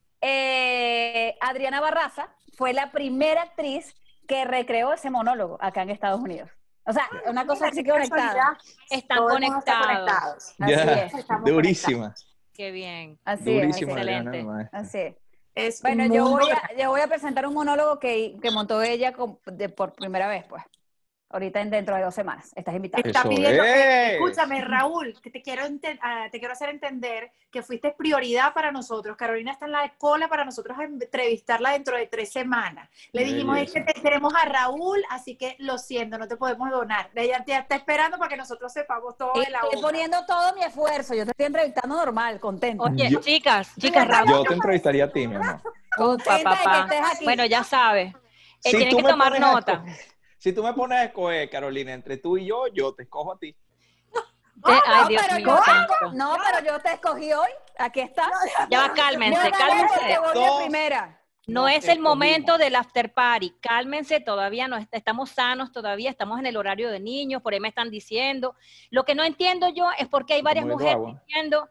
bien. Adriana Barraza fue la primera actriz que recreó ese monólogo acá en Estados Unidos. O sea, una cosa así Mira, qué conectada. casualidad. Están Todo el mundo está conectados. Así Ya, es. Estamos durísima. Qué bien. Así Durísima. es. Excelente. Adriana, maestra. Así es. Es Bueno, un yo mundo voy a presentar un monólogo que montó ella por primera vez, pues. ahorita dentro de 2 semanas. Estás invitado. Está Eso pidiendo, es. escúchame, Raúl, que te quiero hacer entender que fuiste prioridad para nosotros. Carolina está en la cola para nosotros a entrevistarla dentro de 3 semanas. Le dijimos, es que queremos a Raúl, así que lo siento, no te podemos donar. Ella te está esperando para que nosotros sepamos todo de la Estoy obra. poniendo todo mi esfuerzo. Yo te estoy entrevistando normal, contenta. Oye, Yo- chicas, Raúl. Yo te entrevistaría a ti, mi amor. Contenta de que Papá. estés aquí. Bueno, ya sabes. Si Tienes tú que me tomar pones a nota. Si tú me pones a escoger, Carolina, entre tú y yo te escojo a ti. Ay, Dios pero mío, santo. pero yo te escogí hoy. Aquí estás. Ya va, cálmense, Yo gané cálmense. porque voy de Dos. primera. No Nos es el escogimos. momento del after party. Cálmense, todavía no estamos sanos, todavía estamos en el horario de niños, por ahí me están diciendo. Lo que no entiendo yo es por qué hay varias Como mujeres agua.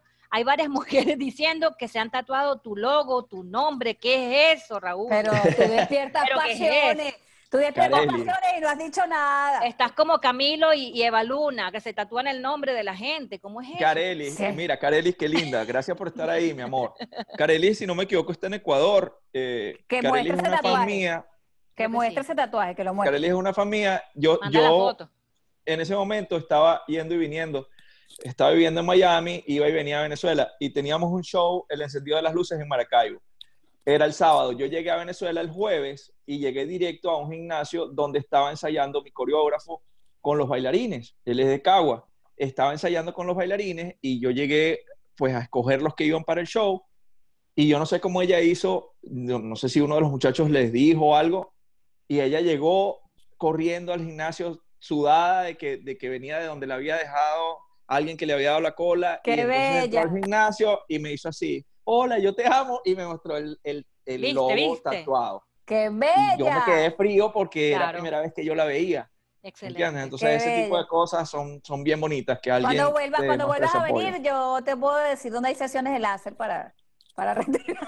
diciendo que se han tatuado tu logo, tu nombre. ¿Qué es eso, Raúl? Pero tú despiertas ¿Pero qué es pasiones. Tú despiertas Carelli. pasiones y no has dicho nada. Estás como Camilo y Eva Luna, que se tatúan el nombre de la gente. ¿Cómo es eso? Carelli, Sí. mira, Carelli, qué linda. Gracias por estar ahí, mi amor. Carelli, si no me equivoco, está en Ecuador. Que Carelli es muestre ese una fan tatuaje. mía. Que Creo que muestre sí. ese tatuaje, que lo muestre. Carelli es una fan mía. Yo Manda la foto. en ese momento estaba yendo y viniendo. Estaba viviendo en Miami, iba y venía a Venezuela y teníamos un show, el encendido de las luces en Maracaibo. Era el sábado. Yo llegué a Venezuela el jueves y llegué directo a un gimnasio donde estaba ensayando mi coreógrafo con los bailarines. Él es de Cagua. Estaba ensayando con los bailarines y yo llegué pues a escoger los que iban para el show y yo no sé cómo ella hizo, no sé si uno de los muchachos les dijo algo y ella llegó corriendo al gimnasio sudada de que venía de donde la había dejado alguien que le había dado la cola. ¡Qué y entonces entró bella! al gimnasio y me hizo así, hola, yo te amo, y me mostró el ¿Viste, logo viste? tatuado. ¡Qué Y yo me bella! quedé frío porque era la Claro. primera vez que yo la veía. Excelente. ¿Entiendes? Entonces Qué ese tipo bella. de cosas son bien bonitas, que alguien Cuando vuelvas, te cuando muestre vuelvas a ese apoyo. venir, yo te puedo decir dónde hay sesiones de láser para retirar.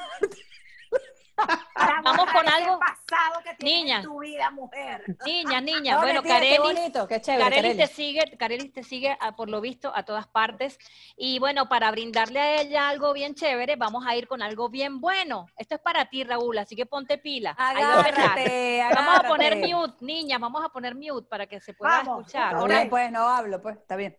Vamos con algo. pasado que tienes Niña. en tu vida, mujer. Niña. No, Bueno, mentira, qué Carelli. bonito, qué chévere, Carelli te sigue por lo visto a todas partes y bueno, para brindarle a ella algo bien chévere, vamos a ir con algo bien bueno. Esto es para ti, Raúl, así que ponte pila. Ahí va a empezar. Agárrate, Vamos a poner agárrate. mute, niñas, vamos a poner mute para que se pueda Vamos. escuchar. Está Ahora, bien, pues, no hablo, pues, está bien.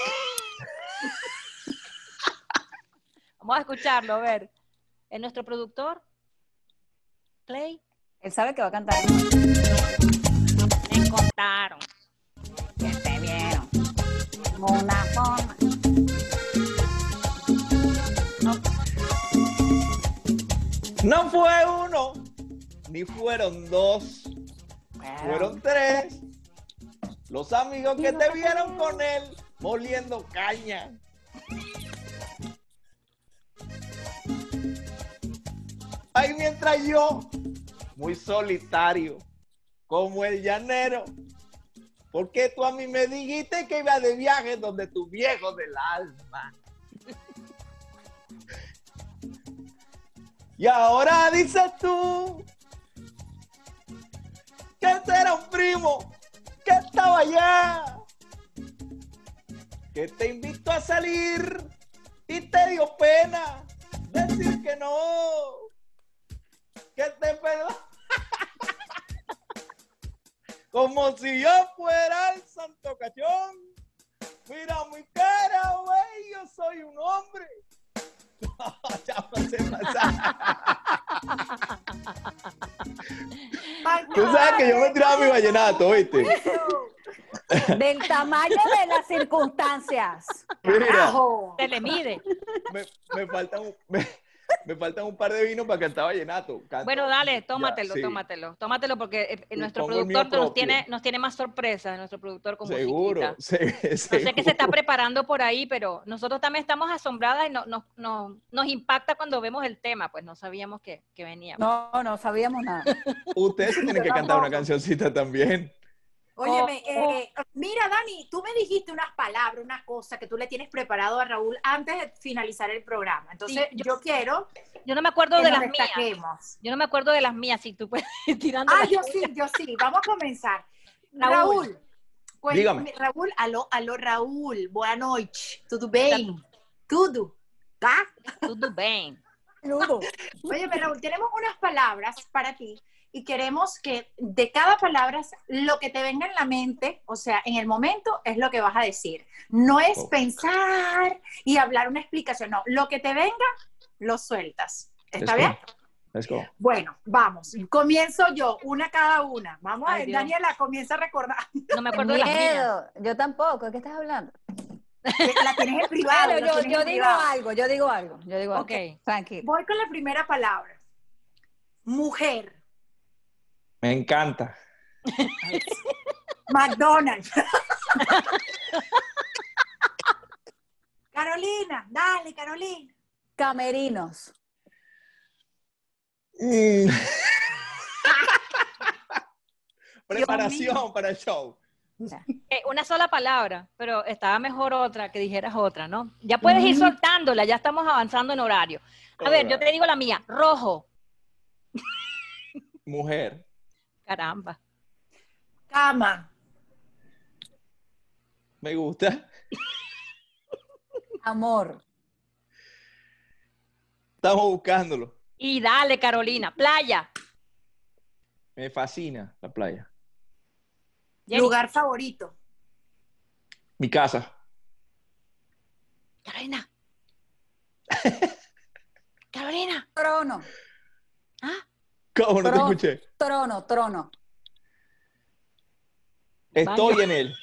vamos a escucharlo, a ver. ¿Es nuestro productor? Play. Él sabe que va a cantar. Me contaron. Que te vieron. Una forma. No fue uno, ni fueron dos, fueron tres. Los amigos que te vieron con él moliendo caña. Ay, mientras yo, muy solitario, como el llanero, porque tú a mí me dijiste que iba de viaje donde tu viejo del alma. Y ahora dices tú que ese era un primo que estaba allá, que te invitó a salir y te dio pena decir que no, que te perdonó. Como si yo fuera el santo cachón. Mira mi cara, güey, yo soy un hombre. Ya pasé pasar. Tú sabes que yo me tiraba mi vallenato, ¿viste? Del tamaño de las circunstancias. Mira, Carajo. Se le mide. me faltan un par de vinos para cantar vallenato. Canto. Bueno, dale, Ya, tómatelo, sí. tómatelo porque Y nuestro pongo el mío productor propio. nos tiene más sorpresas, nuestro productor con Seguro, musiquita. No sé qué se está preparando por ahí, pero nosotros también estamos asombradas y nos impacta cuando vemos el tema, pues no sabíamos que veníamos. No sabíamos nada. Ustedes sí tienen que cantar una cancioncita también. Óyeme, mira, Dani, tú me dijiste unas palabras, una cosa que tú le tienes preparado a Raúl antes de finalizar el programa. Entonces, Sí, yo quiero Yo no me acuerdo que de nos las mías. destaquemos. Yo no me acuerdo de las mías, si tú puedes ir tirando Ah, las yo tuyas. sí. Vamos a comenzar. Raúl. Raúl. Pues, Dígame. Raúl, aló, Raúl. Boa noite. Tudo bem? Tudo? Tá? Tudo bem. Ludo. Oye, Raúl, tenemos unas palabras para ti y queremos que de cada palabra lo que te venga en la mente, o sea, en el momento es lo que vas a decir. No es pensar y hablar una explicación, no. Lo que te venga, lo sueltas. ¿Está bien? Let's go. Bueno, vamos. Comienzo yo, una cada una. Vamos a ver, Dios. Daniela, comienza a recordar. No me acuerdo de las mías. Miedo. Yo tampoco. ¿De qué estás hablando? La tienes en privado. Bueno, la tienes yo en digo privado. algo, yo digo algo. Ok. Tranquilo. Voy con la primera palabra. Mujer. Me encanta. McDonald's. Carolina, dale, Carolina. Camerinos. Preparación para el show. Una sola palabra, pero estaba mejor otra, que dijeras otra, ¿no? Ya puedes ir soltándola, ya estamos avanzando en horario. A ver, yo te digo la mía, rojo. Mujer. Caramba. Cama. Me gusta. Amor. Estamos buscándolo. Y dale, Carolina, playa. Me fascina la playa. Jenny. Lugar favorito. Mi casa. Carolina. Carolina. Trono. ¿Ah? ¿Cómo no te Trono. escuché? Trono. Estoy en él.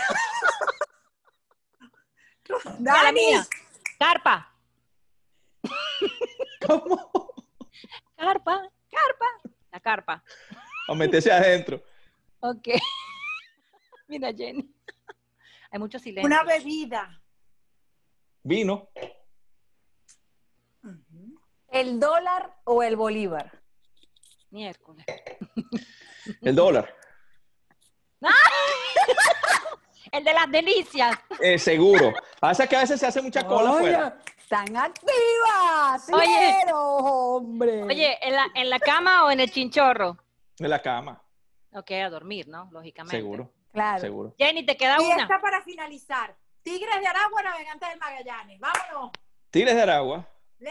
La Dani. mía. Carpa. ¿Cómo? Carpa. La carpa. A meterse adentro. Ok. Mira, Jenny. Hay mucho silencio. Una bebida. Vino. ¿El dólar o el bolívar? Miércoles. El dólar. El de las delicias. Seguro. Pasa que a veces se hace mucha cola afuera. ¡Están activas! Oye. ¡Cielo, hombre! Oye, ¿en la cama o en el chinchorro? En la cama. Ok, a dormir, ¿no? Lógicamente. Seguro. Claro. Seguro. Jenny, te queda Y una. esta para finalizar. Tigres de Aragua, Navegantes del Magallanes. Vámonos. Tigres de Aragua. ¡Les!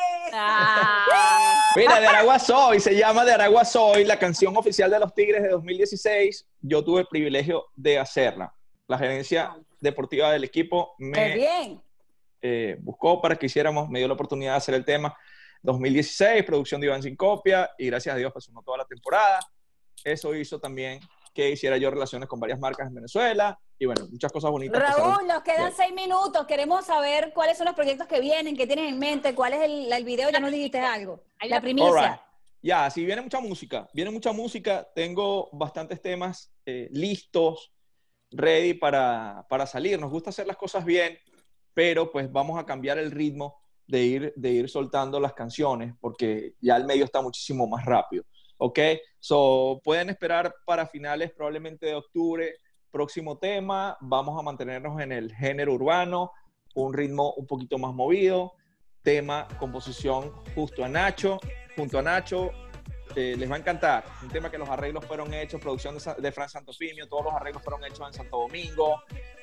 Ah. Mira, de Aragua soy, se llama De Aragua soy, la canción oficial de los Tigres de 2016. Yo tuve el privilegio de hacerla. La gerencia deportiva del equipo ¡Qué me bien! buscó para que hiciéramos, me dio la oportunidad de hacer el tema 2016, producción de Iván Sincopia, y gracias a Dios pues sonó toda la temporada. Eso hizo también que hiciera yo relaciones con varias marcas en Venezuela, y bueno, muchas cosas bonitas. Raúl, nos quedan 6 minutos. Queremos saber cuáles son los proyectos que vienen, qué tienes en mente, cuál es el video. Ya nos dijiste algo. Hay La una- primicia. All right. Ya, si viene mucha música, tengo bastantes temas listos, ready para salir. Nos gusta hacer las cosas bien, pero pues vamos a cambiar el ritmo de ir soltando las canciones, porque ya el medio está muchísimo más rápido, ¿ok? So, pueden esperar para finales probablemente de octubre, próximo tema. Vamos a mantenernos en el género urbano, un ritmo un poquito más movido, tema, composición junto a Nacho, les va a encantar. Un tema que los arreglos fueron hechos, producción de Fran Santofimio, todos los arreglos fueron hechos en Santo Domingo,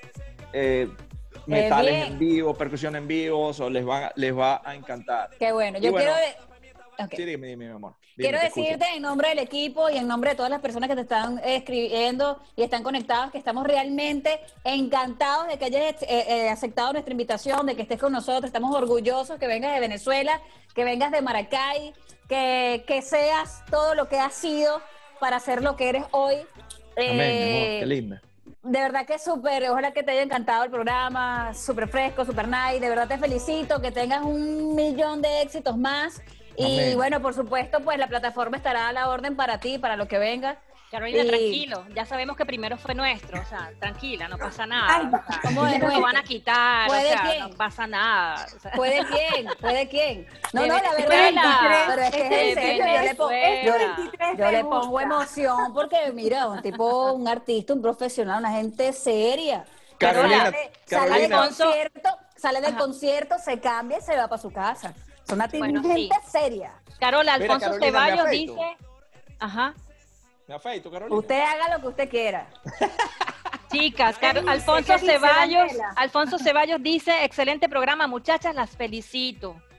metales bien. en vivo, percusión en vivo, les va a encantar. Qué bueno. Y Yo bueno, quiero... Ok. Sí, dime, mi amor. Quiero Dime, te decirte escucho. en nombre del equipo y en nombre de todas las personas que te están escribiendo y están conectadas, que estamos realmente encantados de que hayas aceptado nuestra invitación, de que estés con nosotros. Estamos orgullosos que vengas de Venezuela, que vengas de Maracay, que seas todo lo que has sido para ser lo que eres hoy. Amén, mi amor, qué linda. De verdad que súper, ojalá que te haya encantado el programa, súper fresco, súper nice. De verdad te felicito, que tengas 1.000.000 de éxitos más. Y Amén. bueno, por supuesto, pues la plataforma estará a la orden para ti, para lo que venga. Carolina, Y- tranquilo. Ya sabemos que primero fue nuestro. O sea, tranquila, no pasa nada. Ay, O sea, ¿cómo de no lo nuestro? van a quitar. O ¿Puede sea, quién? no pasa nada. O sea, ¿Puede quién? No, De no, la verdad, Venezuela. pero es que es De en serio, Venezuela. yo le pongo emoción porque, mira, un tipo, un artista, un profesional, una gente seria. Carolina, Sale del Alfonso. concierto, concierto, se cambia y se va para su casa. Son una Bueno, gente sí. seria. Carola, Mira, Alfonso Carolina, me Ceballos afeito. dice... Ajá. Me afeito, Carolina. Usted haga lo que usted quiera. Chicas, ¿Qué dice? Alfonso ¿Qué dice, Ceballos, Daniela? Alfonso Ceballos dice, excelente programa, muchachas, las felicito.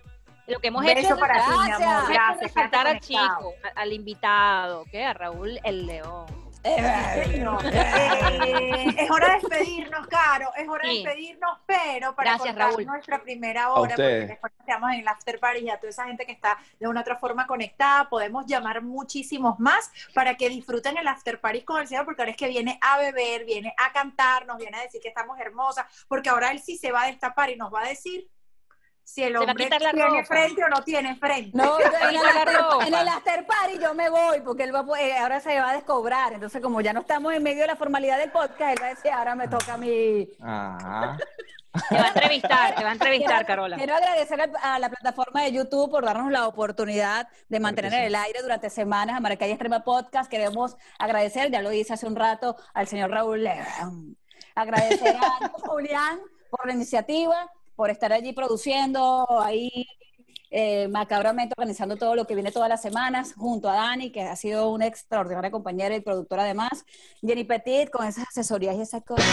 Lo que hemos Beso hecho es para ti, mi amor. Gracias. resaltar al Conectado. chico, al invitado, ¿qué? A Raúl el León. No, es hora de despedirnos, Caro, es hora de Sí. despedirnos, pero para Gracias, contar Raúl. nuestra primera A hora, porque ustedes. después nos quedamos en el after party y a toda esa gente que está de una otra forma conectada, podemos llamar muchísimos más para que disfruten el after party con el señor, porque ahora es que viene a beber, viene a cantar, nos viene a decir que estamos hermosas, porque ahora él sí se va a destapar y nos va a decir si el va a hombre quitar la tiene ropa. frente o no tiene frente. No, ropa. en el after party yo me voy porque él va, ahora se va a descobrar. Entonces, como ya no estamos en medio de la formalidad del podcast, él va a decir, ahora me toca a mí. Ajá. Te va a entrevistar, Carola. Quiero agradecer a la plataforma de YouTube por darnos la oportunidad de mantener en el aire durante semanas a Maracay Extrema Podcast. Queremos agradecer, ya lo hice hace un rato, al señor Raúl León. Agradecer a Julián por la iniciativa, por estar allí produciendo, ahí macabramente organizando todo lo que viene todas las semanas, junto a Dani, que ha sido una extraordinaria compañera y productora además, Jenny Petit, con esas asesorías y esas cosas.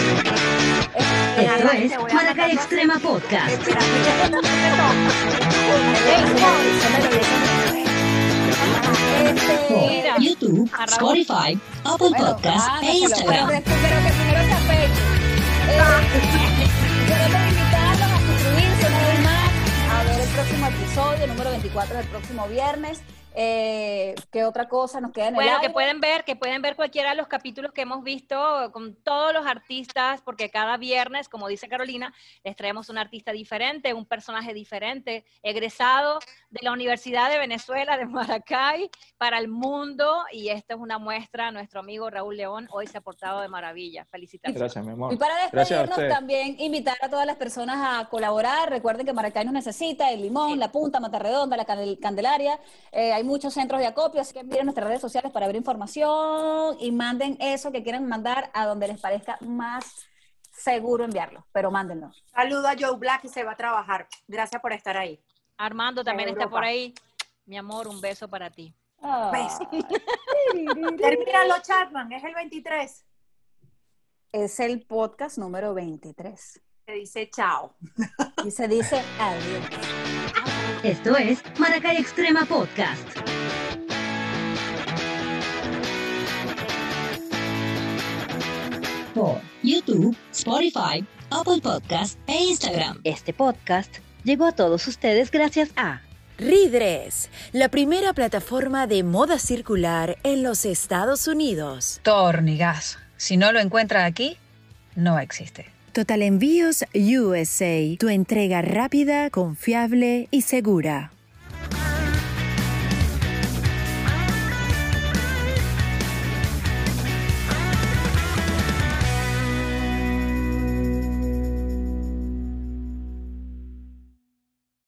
Esto es Maracay Extrema Podcast. Mira, YouTube, a Raúl. Spotify, Apple Podcast e Instagram. Pero que primero se afeite. Queremos invitarlos a suscribirse una vez más, a ver el próximo episodio, número 24 del próximo viernes. ¿Qué otra cosa nos queda en el Bueno, aire? que pueden ver cualquiera de los capítulos que hemos visto con todos los artistas, porque cada viernes, como dice Carolina, les traemos un artista diferente, un personaje diferente, egresado de la Universidad de Venezuela, de Maracay, para el mundo, y esta es una muestra. Nuestro amigo Raúl León hoy se ha portado de maravilla. Felicitaciones. Gracias, mi amor. Y para Gracias a despedirnos, ustedes. también invitar a todas las personas a colaborar. Recuerden que Maracay nos necesita, el Limón, La Punta, Mata Redonda, la Candelaria. Hay muchos centros de acopio, así que miren nuestras redes sociales para ver información y manden eso que quieran mandar a donde les parezca más seguro enviarlo, pero mándenlo. Saluda a Joe Black, que se va a trabajar. Gracias por estar ahí. Armando también está Europa. por ahí. Mi amor, un beso para ti. Beso. Termínalo, Chapman, es el 23. Es el podcast número 23. Se dice chao. Y se dice adiós. Esto es Maracay Extrema Podcast. Por YouTube, Spotify, Apple Podcast e Instagram. Este podcast llegó a todos ustedes gracias a Ridres, la primera plataforma de moda circular en los Estados Unidos. Tornigas. Si no lo encuentra aquí, no existe. Total Envíos USA, tu entrega rápida, confiable y segura.